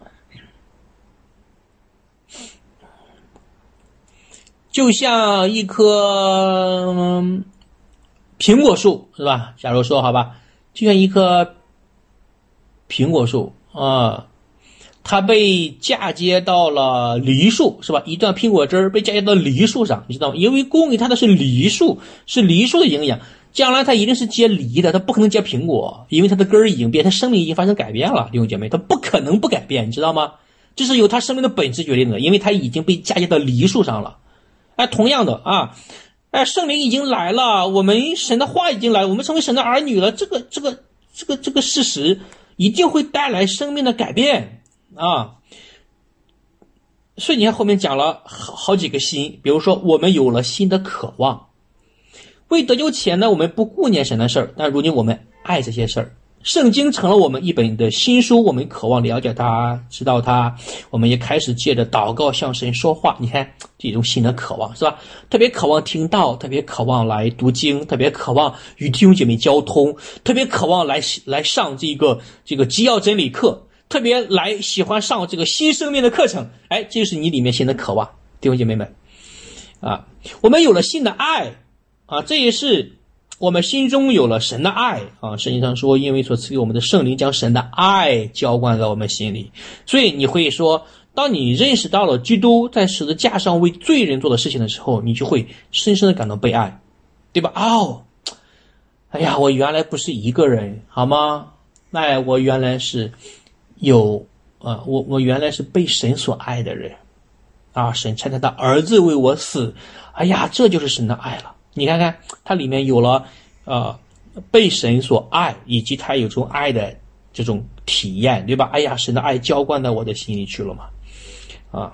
就像一棵苹果树是吧？假如说好吧，就像一棵苹果树啊，它被嫁接到了梨树是吧？一段苹果汁儿被嫁接到梨树上，你知道吗？因为供给它的是梨树，是梨树的营养，将来它一定是结梨的，它不可能结苹果，因为它的根儿已经变，它生命已经发生改变了，弟兄姐妹，它不可能不改变，你知道吗？这是由它生命的本质决定的，因为它已经被嫁接到梨树上了。同样的啊，圣灵已经来了，我们神的话已经来了，我们成为神的儿女了，这个事实一定会带来生命的改变啊。所以你看后面讲了好几个新，比如说我们有了新的渴望，为得救前呢，我们不顾念神的事儿，但如今我们爱这些事儿。圣经成了我们一本的新书，我们渴望了解它，知道它，我们也开始借着祷告向神说话。你看这种新的渴望是吧？特别渴望听道，特别渴望来读经，特别渴望与弟兄姐妹交通，特别渴望来上这个基要真理课，特别喜欢上这个新生命的课程。这就是你里面新的渴望，弟兄姐妹们啊，我们有了新的爱啊，这也是我们心中有了神的爱啊，圣经上说，因为所赐给我们的圣灵将神的爱浇灌在我们心里。所以你会说，当你认识到了基督在十字架上为罪人做的事情的时候，你就会深深的感到被爱，对吧？哎呀，我原来不是一个人，好吗？我原来是我原来是被神所爱的人啊，神差他的儿子为我死，哎呀，这就是神的爱了。你看看它里面有了被神所爱，以及它有这种爱的这种体验，对吧？哎呀，神的爱浇灌到我的心里去了嘛啊。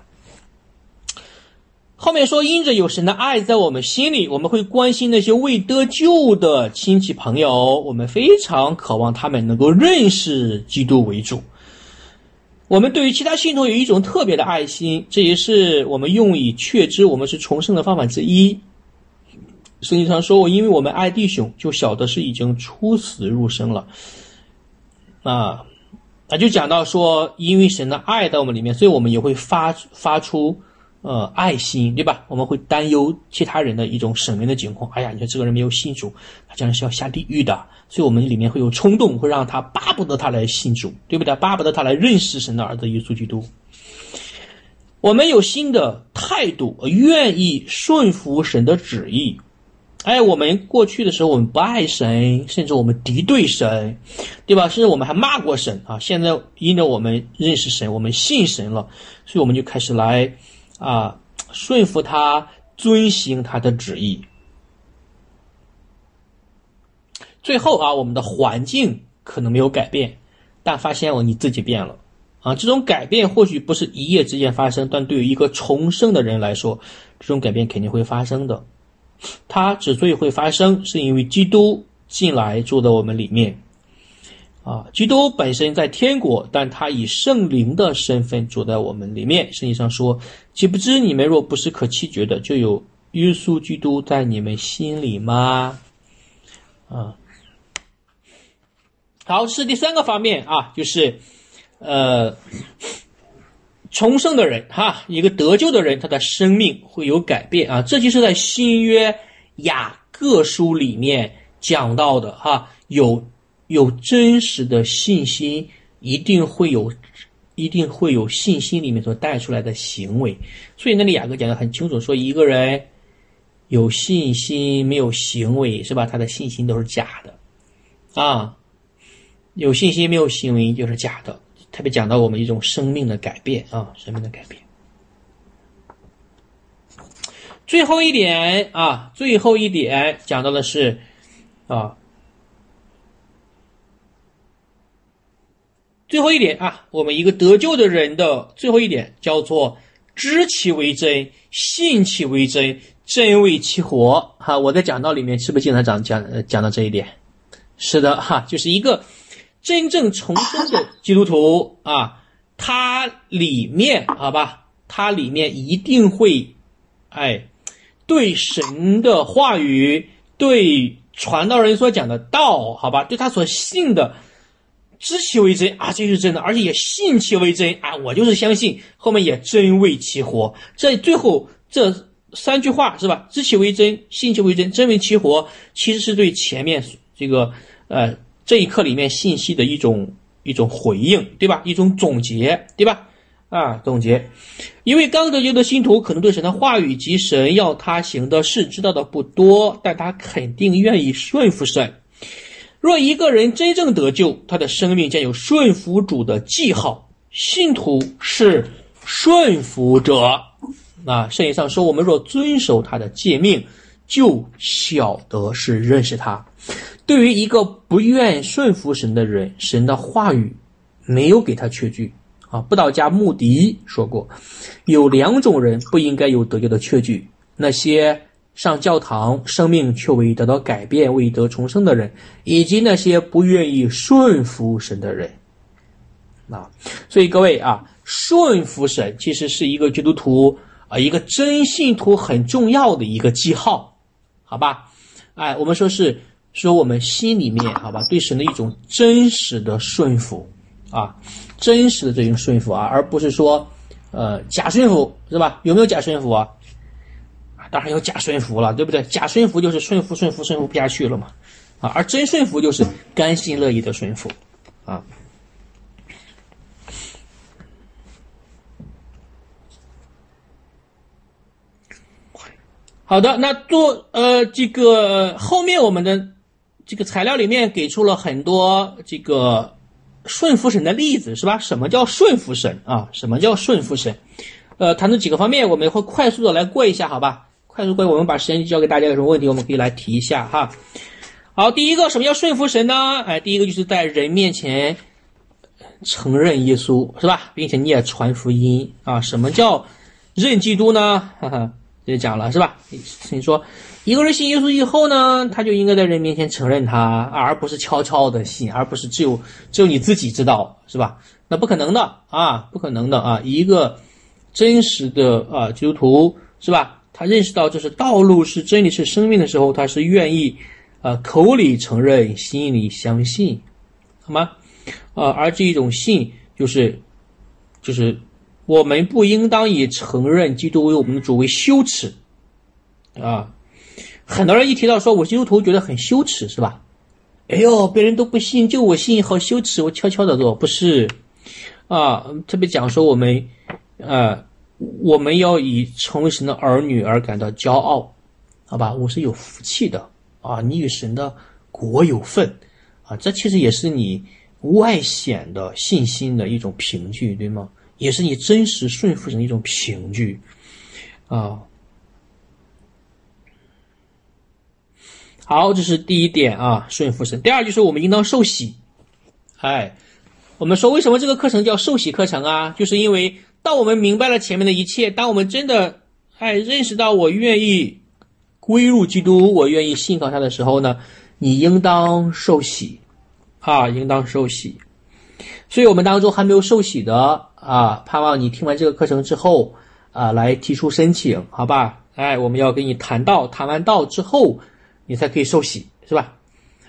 后面说，因着有神的爱在我们心里，我们会关心那些未得救的亲戚朋友，我们非常渴望他们能够认识基督为主。我们对于其他信徒有一种特别的爱心，这也是我们用以确知我们是重生的方法之一。圣经上说，因为我们爱弟兄，就晓得是已经出死入生了就讲到说，因为神的爱在我们里面，所以我们也会发出爱心，对吧？我们会担忧其他人的一种生命的境况。哎呀，你说这个人没有信主，他将来是要下地狱的，所以我们里面会有冲动，会让他巴不得他来信主，对不对？巴不得他来认识神的儿子耶稣基督。我们有新的态度，愿意顺服神的旨意。我们过去的时候我们不爱神，甚至我们敌对神，对吧？甚至我们还骂过神啊。现在因着我们认识神，我们信神了，所以我们就开始来顺服他，遵行他的旨意。最后我们的环境可能没有改变，但发现你自己变了这种改变或许不是一夜之间发生，但对于一个重生的人来说，这种改变肯定会发生的。它之所以会发生，是因为基督进来住在我们里面基督本身在天国，但他以圣灵的身份住在我们里面。圣经上说，岂不知你们若不是可弃绝的，就有耶稣基督在你们心里吗好，这是第三个方面啊，就是重生的人哈，一个得救的人，他的生命会有改变啊，这就是在新约雅各书里面讲到的哈，有真实的信心，一定会有信心里面所带出来的行为。所以那里雅各讲得很清楚，说一个人有信心没有行为是吧，他的信心都是假的啊，有信心没有行为就是假的。特别讲到我们一种生命的改变啊，生命的改变。最后一点讲到的是我们一个得救的人的最后一点叫做知其为真，信其为真，真为其活哈。我在讲道里面是不是经常讲到这一点？是的哈，就是一个真正重生的基督徒啊，他里面一定会对神的话语，对传道人所讲的道，好吧，对他所信的知其为真啊，这是真的，而且也信其为真啊，我就是相信，后面也真为其活。这最后这三句话是吧？知其为真，信其为真，真为其活，其实是对前面这个这一课里面信息的一种回应，对吧？一种总结，对吧？总结。因为刚得救的信徒可能对神的话语及神要他行的事知道的不多，但他肯定愿意顺服神。若一个人真正得救，他的生命将有顺服主的记号。信徒是顺服者。圣经上说，我们若遵守他的诫命，就晓得是认识他。对于一个不愿顺服神的人，神的话语没有给他确据布道家穆迪说过，有两种人不应该有得救的确据，那些上教堂生命却未得到改变未得重生的人，以及那些不愿意顺服神的人所以各位顺服神其实是一个基督徒一个真信徒很重要的一个记号，好吧？我们说我们心里面好吧，对神的一种真实的顺服真实的这种顺服而不是说假顺服是吧？有没有假顺服当然有假顺服了，对不对？假顺服就是顺服不下去了嘛而真顺服就是甘心乐意的顺服好的，那这个后面我们的这个材料里面给出了很多这个顺服神的例子，是吧？什么叫顺服神什么叫顺服神？谈的几个方面，我们会快速的来过一下，好吧？快速过，我们把时间交给大家，有什么问题我们可以来提一下哈。好，第一个，什么叫顺服神呢？第一个就是在人面前承认耶稣，是吧？并且你也传福音什么叫认基督呢？这讲了是吧？你说一个人信耶稣以后呢，他就应该在人面前承认他，而不是悄悄的信，而不是只有你自己知道，是吧？那不可能的不可能的一个真实的基督徒是吧？他认识到这是道路是真理是生命的时候，他是愿意口里承认，心里相信，好吗？而这一种信就是我们不应当以承认基督为我们的主为羞耻很多人一提到说我基督徒觉得很羞耻，是吧？哎呦，别人都不信，就我信，好羞耻，我悄悄的做，不是特别讲说我们要以成为神的儿女而感到骄傲，好吧？我是有福气的你与神的国有份这其实也是你外显的信心的一种凭据，对吗？也是你真实顺服神的一种凭据好，这是第一点顺服神。第二就是我们应当受洗。我们说为什么这个课程叫受洗课程就是因为当我们明白了前面的一切，当我们真的认识到我愿意归入基督，我愿意信靠他的时候呢，你应当受洗应当受洗。所以我们当中还没有受洗的盼望你听完这个课程之后来提出申请，好吧？我们要跟你谈道，谈完道之后你才可以受洗，是吧？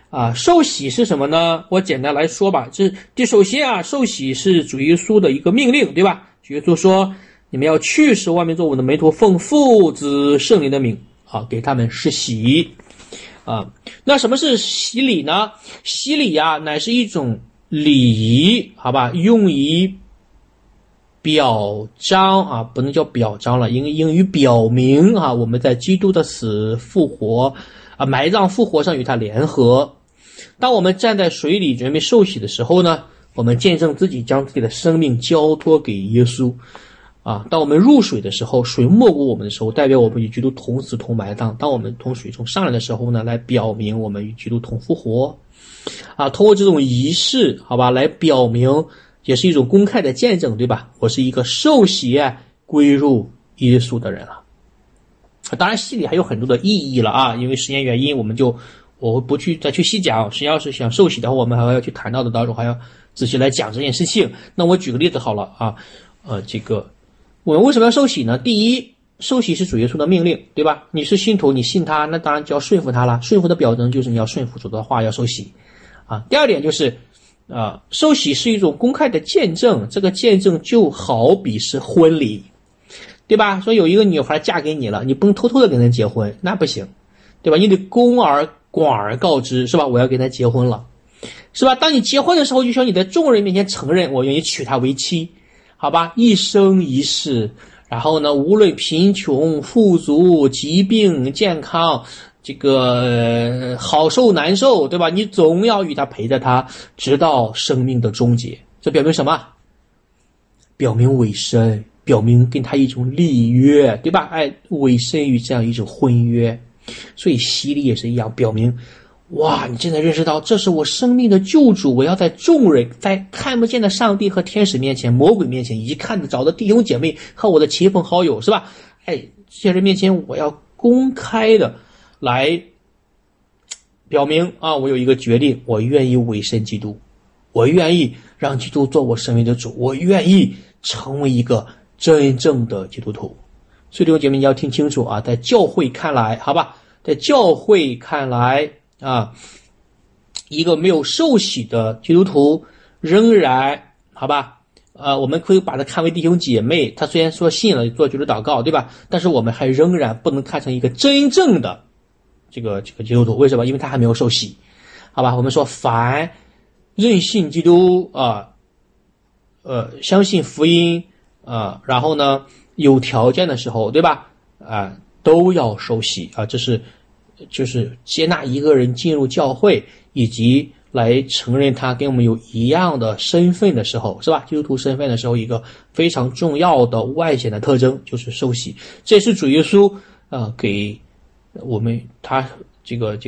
受洗是什么呢？我简单来说吧，首先啊，受洗是主耶稣的一个命令，对吧？主耶稣说，你们要去使万民作我的门徒，奉父子圣灵的名给他们施洗那什么是洗礼呢？洗礼乃是一种礼仪，好吧，用于表彰不能叫表彰了，用于表明我们在基督的死复活埋葬复活上与他联合。当我们站在水里准备受洗的时候呢，我们见证自己将自己的生命交托给耶稣当我们入水的时候，水没过我们的时候，代表我们与基督同死同埋葬。当我们从水中上来的时候呢，来表明我们与基督同复活通过这种仪式，好吧，来表明也是一种公开的见证，对吧？我是一个受洗归入耶稣的人了。当然洗礼还有很多的意义了因为时间原因我不再去细讲。谁要是想受洗的话，我们还要去谈到的当中还要仔细来讲这件事情。那我举个例子好了我们为什么要受洗呢？第一，受洗是主耶稣的命令，对吧？你是信徒，你信他，那当然就要顺服他了。顺服的表征就是你要顺服主的话，要受洗第二点就是受洗是一种公开的见证，这个见证就好比是婚礼，对吧？说有一个女孩嫁给你了，你不能偷偷的跟她结婚，那不行，对吧？你得公而广而告之，是吧？我要跟她结婚了，是吧？当你结婚的时候，就需要你在众人面前承认我愿意娶她为妻，好吧？一生一世，然后呢，无论贫穷富足疾病健康这个好受难受，对吧？你总要与他陪着他直到生命的终结。这表明什么？表明委身，表明跟他一种立约，对吧？委身于这样一种婚约。所以洗礼也是一样，表明哇，你真的认识到这是我生命的救主，我要在众人，在看不见的上帝和天使面前，魔鬼面前，以及看得着的弟兄姐妹和我的亲朋好友，是吧？这些人面前我要公开的来表明我有一个决定，我愿意委身基督，我愿意让基督做我生命的主，我愿意成为一个真正的基督徒。所以弟兄姐妹，你要听清楚在教会看来，好吧，在教会看来一个没有受洗的基督徒仍然，好吧，我们可以把它看为弟兄姐妹，他虽然说信了做主的祷告，对吧？但是我们还仍然不能看成一个真正的这个基督徒。为什么？因为他还没有受洗，好吧？我们说凡认信基督相信福音然后呢有条件的时候，对吧？都要受洗就是接纳一个人进入教会，以及来承认他跟我们有一样的身份的时候，是吧？基督徒身份的时候，一个非常重要的外显的特征就是受洗。这也是主耶稣给我们他这个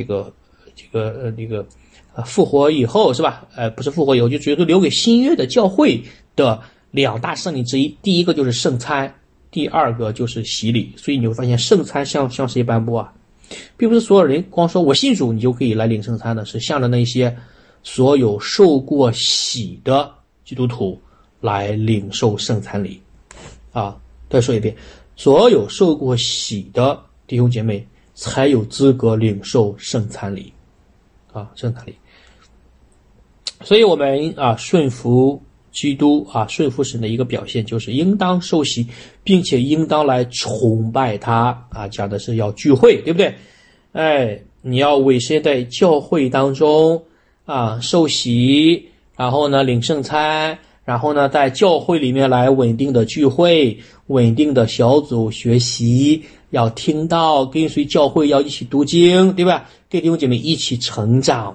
复活以后，是吧？不是复活以后，就主耶稣留给新约的教会的两大圣礼之一，第一个就是圣餐，第二个就是洗礼。所以你会发现圣餐向谁颁布并不是所有人光说我信主你就可以来领圣餐的，是向着那些所有受过洗的基督徒来领受圣餐礼再说一遍，所有受过洗的弟兄姐妹才有资格领受圣餐礼圣餐礼。所以我们顺服基督顺服神的一个表现就是应当受洗，并且应当来崇拜他讲的是要聚会，对不对？你要委身在教会当中受洗，然后呢领圣餐，然后呢在教会里面来稳定的聚会，稳定的小组学习，要听到，跟随教会，要一起读经，对吧？跟弟兄姐妹一起成长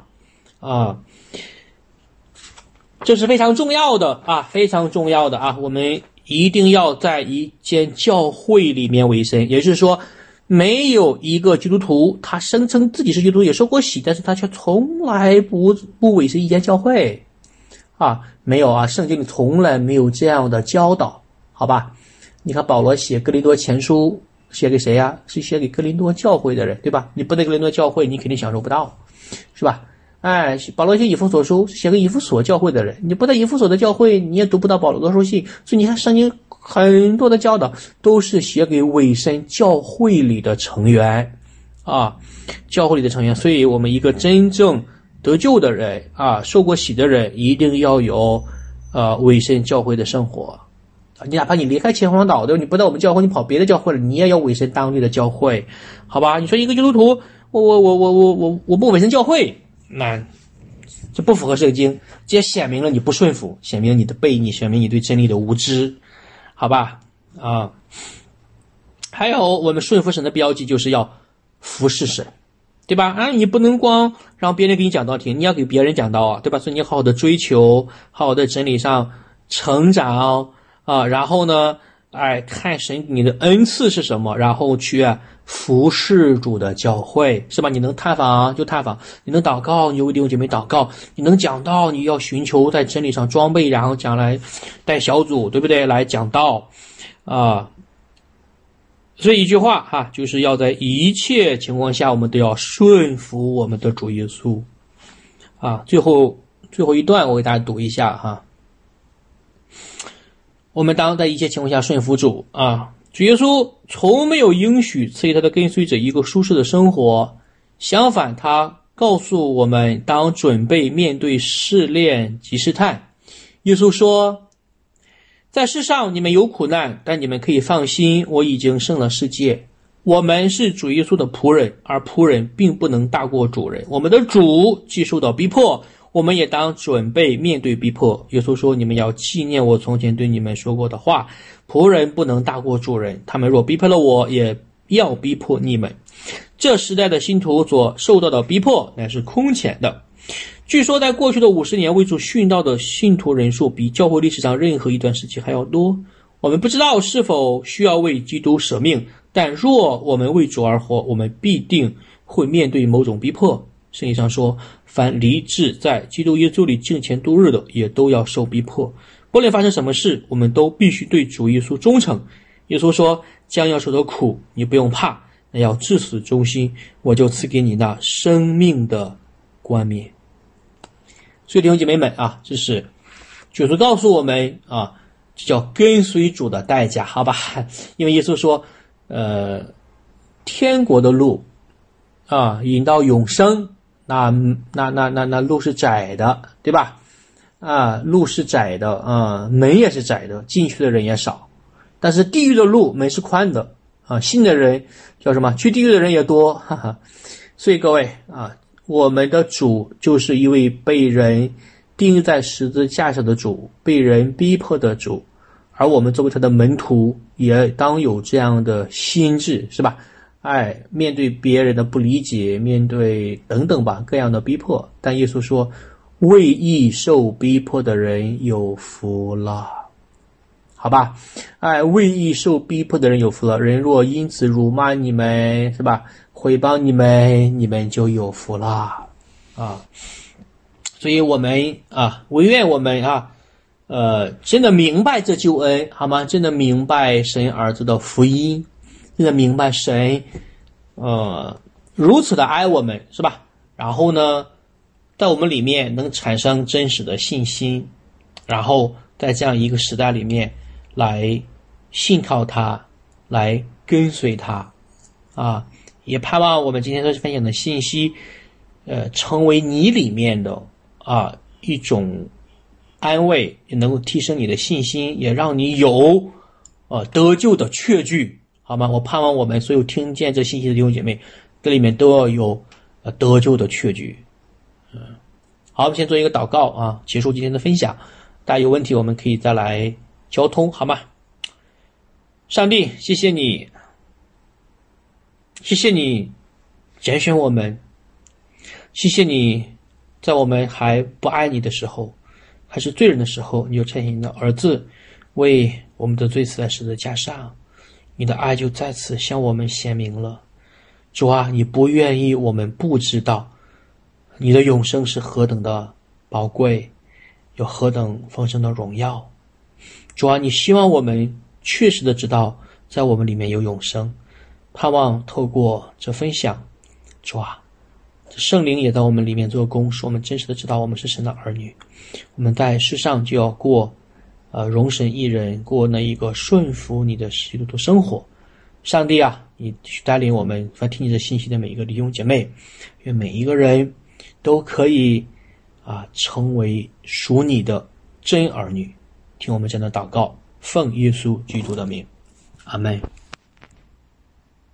这是非常重要的非常重要的我们一定要在一间教会里面委身。也就是说，没有一个基督徒他声称自己是基督徒，也受过洗，但是他却从来不委身一间教会没有圣经里从来没有这样的教导，好吧？你看保罗写哥林多前书写给谁是写给哥林多教会的人，对吧？你不在哥林多教会你肯定享受不到，是吧？保罗写以弗所书写给以弗所教会的人，你不在以弗所的教会你也读不到保罗的书信。所以你看圣经很多的教导都是写给委身教会里的成员教会里的成员。所以我们一个真正得救的人啊，受过洗的人，一定要有委身教会的生活。你哪怕你离开秦皇岛的，你不在我们教会，你跑别的教会了，你也要委身当地的教会，好吧？你说一个基督徒，我不委身教会，那这不符合圣经，这也显明了你不顺服，显明了你的悖逆，显明你对真理的无知，好吧？啊，还有我们顺服神的标记就是要服侍神，对吧？啊，你不能光让别人给你讲道听，你要给别人讲道啊，对吧？所以你好好的追求，好好的真理上成长啊，然后呢，看神你的恩赐是什么，然后去服侍主的教会，是吧？你能探访就探访，你能祷告你就为弟兄姐妹祷告，你能讲道你要寻求在真理上装备，然后将来带小组，对不对？来讲道啊。所以一句话哈，就是要在一切情况下我们都要顺服我们的主耶稣啊。最后一段我给大家读一下哈。我们当在一切情况下顺服主啊。主耶稣从没有应许赐给他的跟随者一个舒适的生活，相反他告诉我们当准备面对试炼及试探。耶稣说，在世上你们有苦难，但你们可以放心，我已经胜了世界。我们是主耶稣的仆人，而仆人并不能大过主人。我们的主既受到逼迫，我们也当准备面对逼迫。耶稣说，你们要纪念我从前对你们说过的话，仆人不能大过主人，他们若逼迫了我，也要逼迫你们。这时代的信徒所受到的逼迫乃是空前的。据说在过去的50年为主殉道的信徒人数比教会历史上任何一段时期还要多。我们不知道是否需要为基督舍命，但若我们为主而活，我们必定会面对某种逼迫。圣经上说，凡立志在基督耶稣里敬虔度日的，也都要受逼迫。不论发生什么事，我们都必须对主耶稣忠诚。耶稣说，将要受的苦你不用怕，那要至死忠心，我就赐给你那生命的冠冕。所以弟兄姐妹们啊，这是主告诉我们啊，这叫跟随主的代价，好吧？因为耶稣说天国的路啊引到永生，那路是窄的，对吧？啊，路是窄的啊，门也是窄的，进去的人也少。但是地狱的路门是宽的啊，信的人叫什么？去地狱的人也多，哈哈。所以各位啊，我们的主就是一位被人钉在十字架上的主，被人逼迫的主，而我们作为他的门徒也当有这样的心智，是吧？面对别人的不理解，面对等等吧各样的逼迫，但耶稣说，为义受逼迫的人有福了，好吧？为义受逼迫的人有福了，人若因此辱骂你们，是吧？毁谤你们，你们就有福了啊！所以我们啊，唯愿我们啊，真的明白这救恩，好吗？真的明白神儿子的福音，真的明白神如此的爱我们，是吧？然后呢，在我们里面能产生真实的信心，然后在这样一个时代里面来信靠他，来跟随他啊！也盼望我们今天所分享的信息成为你里面的一种安慰，也能够提升你的信心，也让你有得救的确据，好吗？我盼望我们所有听见这信息的弟兄姐妹，这里面都要有得救的确据。好，我们先做一个祷告啊，结束今天的分享。大家有问题我们可以再来交通，好吗？上帝，谢谢你，谢谢你拣选我们，谢谢你在我们还不爱你的时候，还是罪人的时候，你就差遣你的儿子为我们的罪死在十字架上，你的爱就再次向我们显明了。主啊，你不愿意我们不知道你的永生是何等的宝贵，有何等丰盛的荣耀。主啊，你希望我们确实的知道在我们里面有永生，盼望透过这分享，主啊，圣灵也在我们里面做工，使我们真实的知道我们是神的儿女，我们在世上就要过容神一人，过那一个顺服你的基督徒生活。上帝啊，你去带领我们凡听你的信息的每一个弟兄姐妹，愿每一个人都可以成为属你的真儿女。听我们这样的祷告，奉耶稣基督的名，阿们。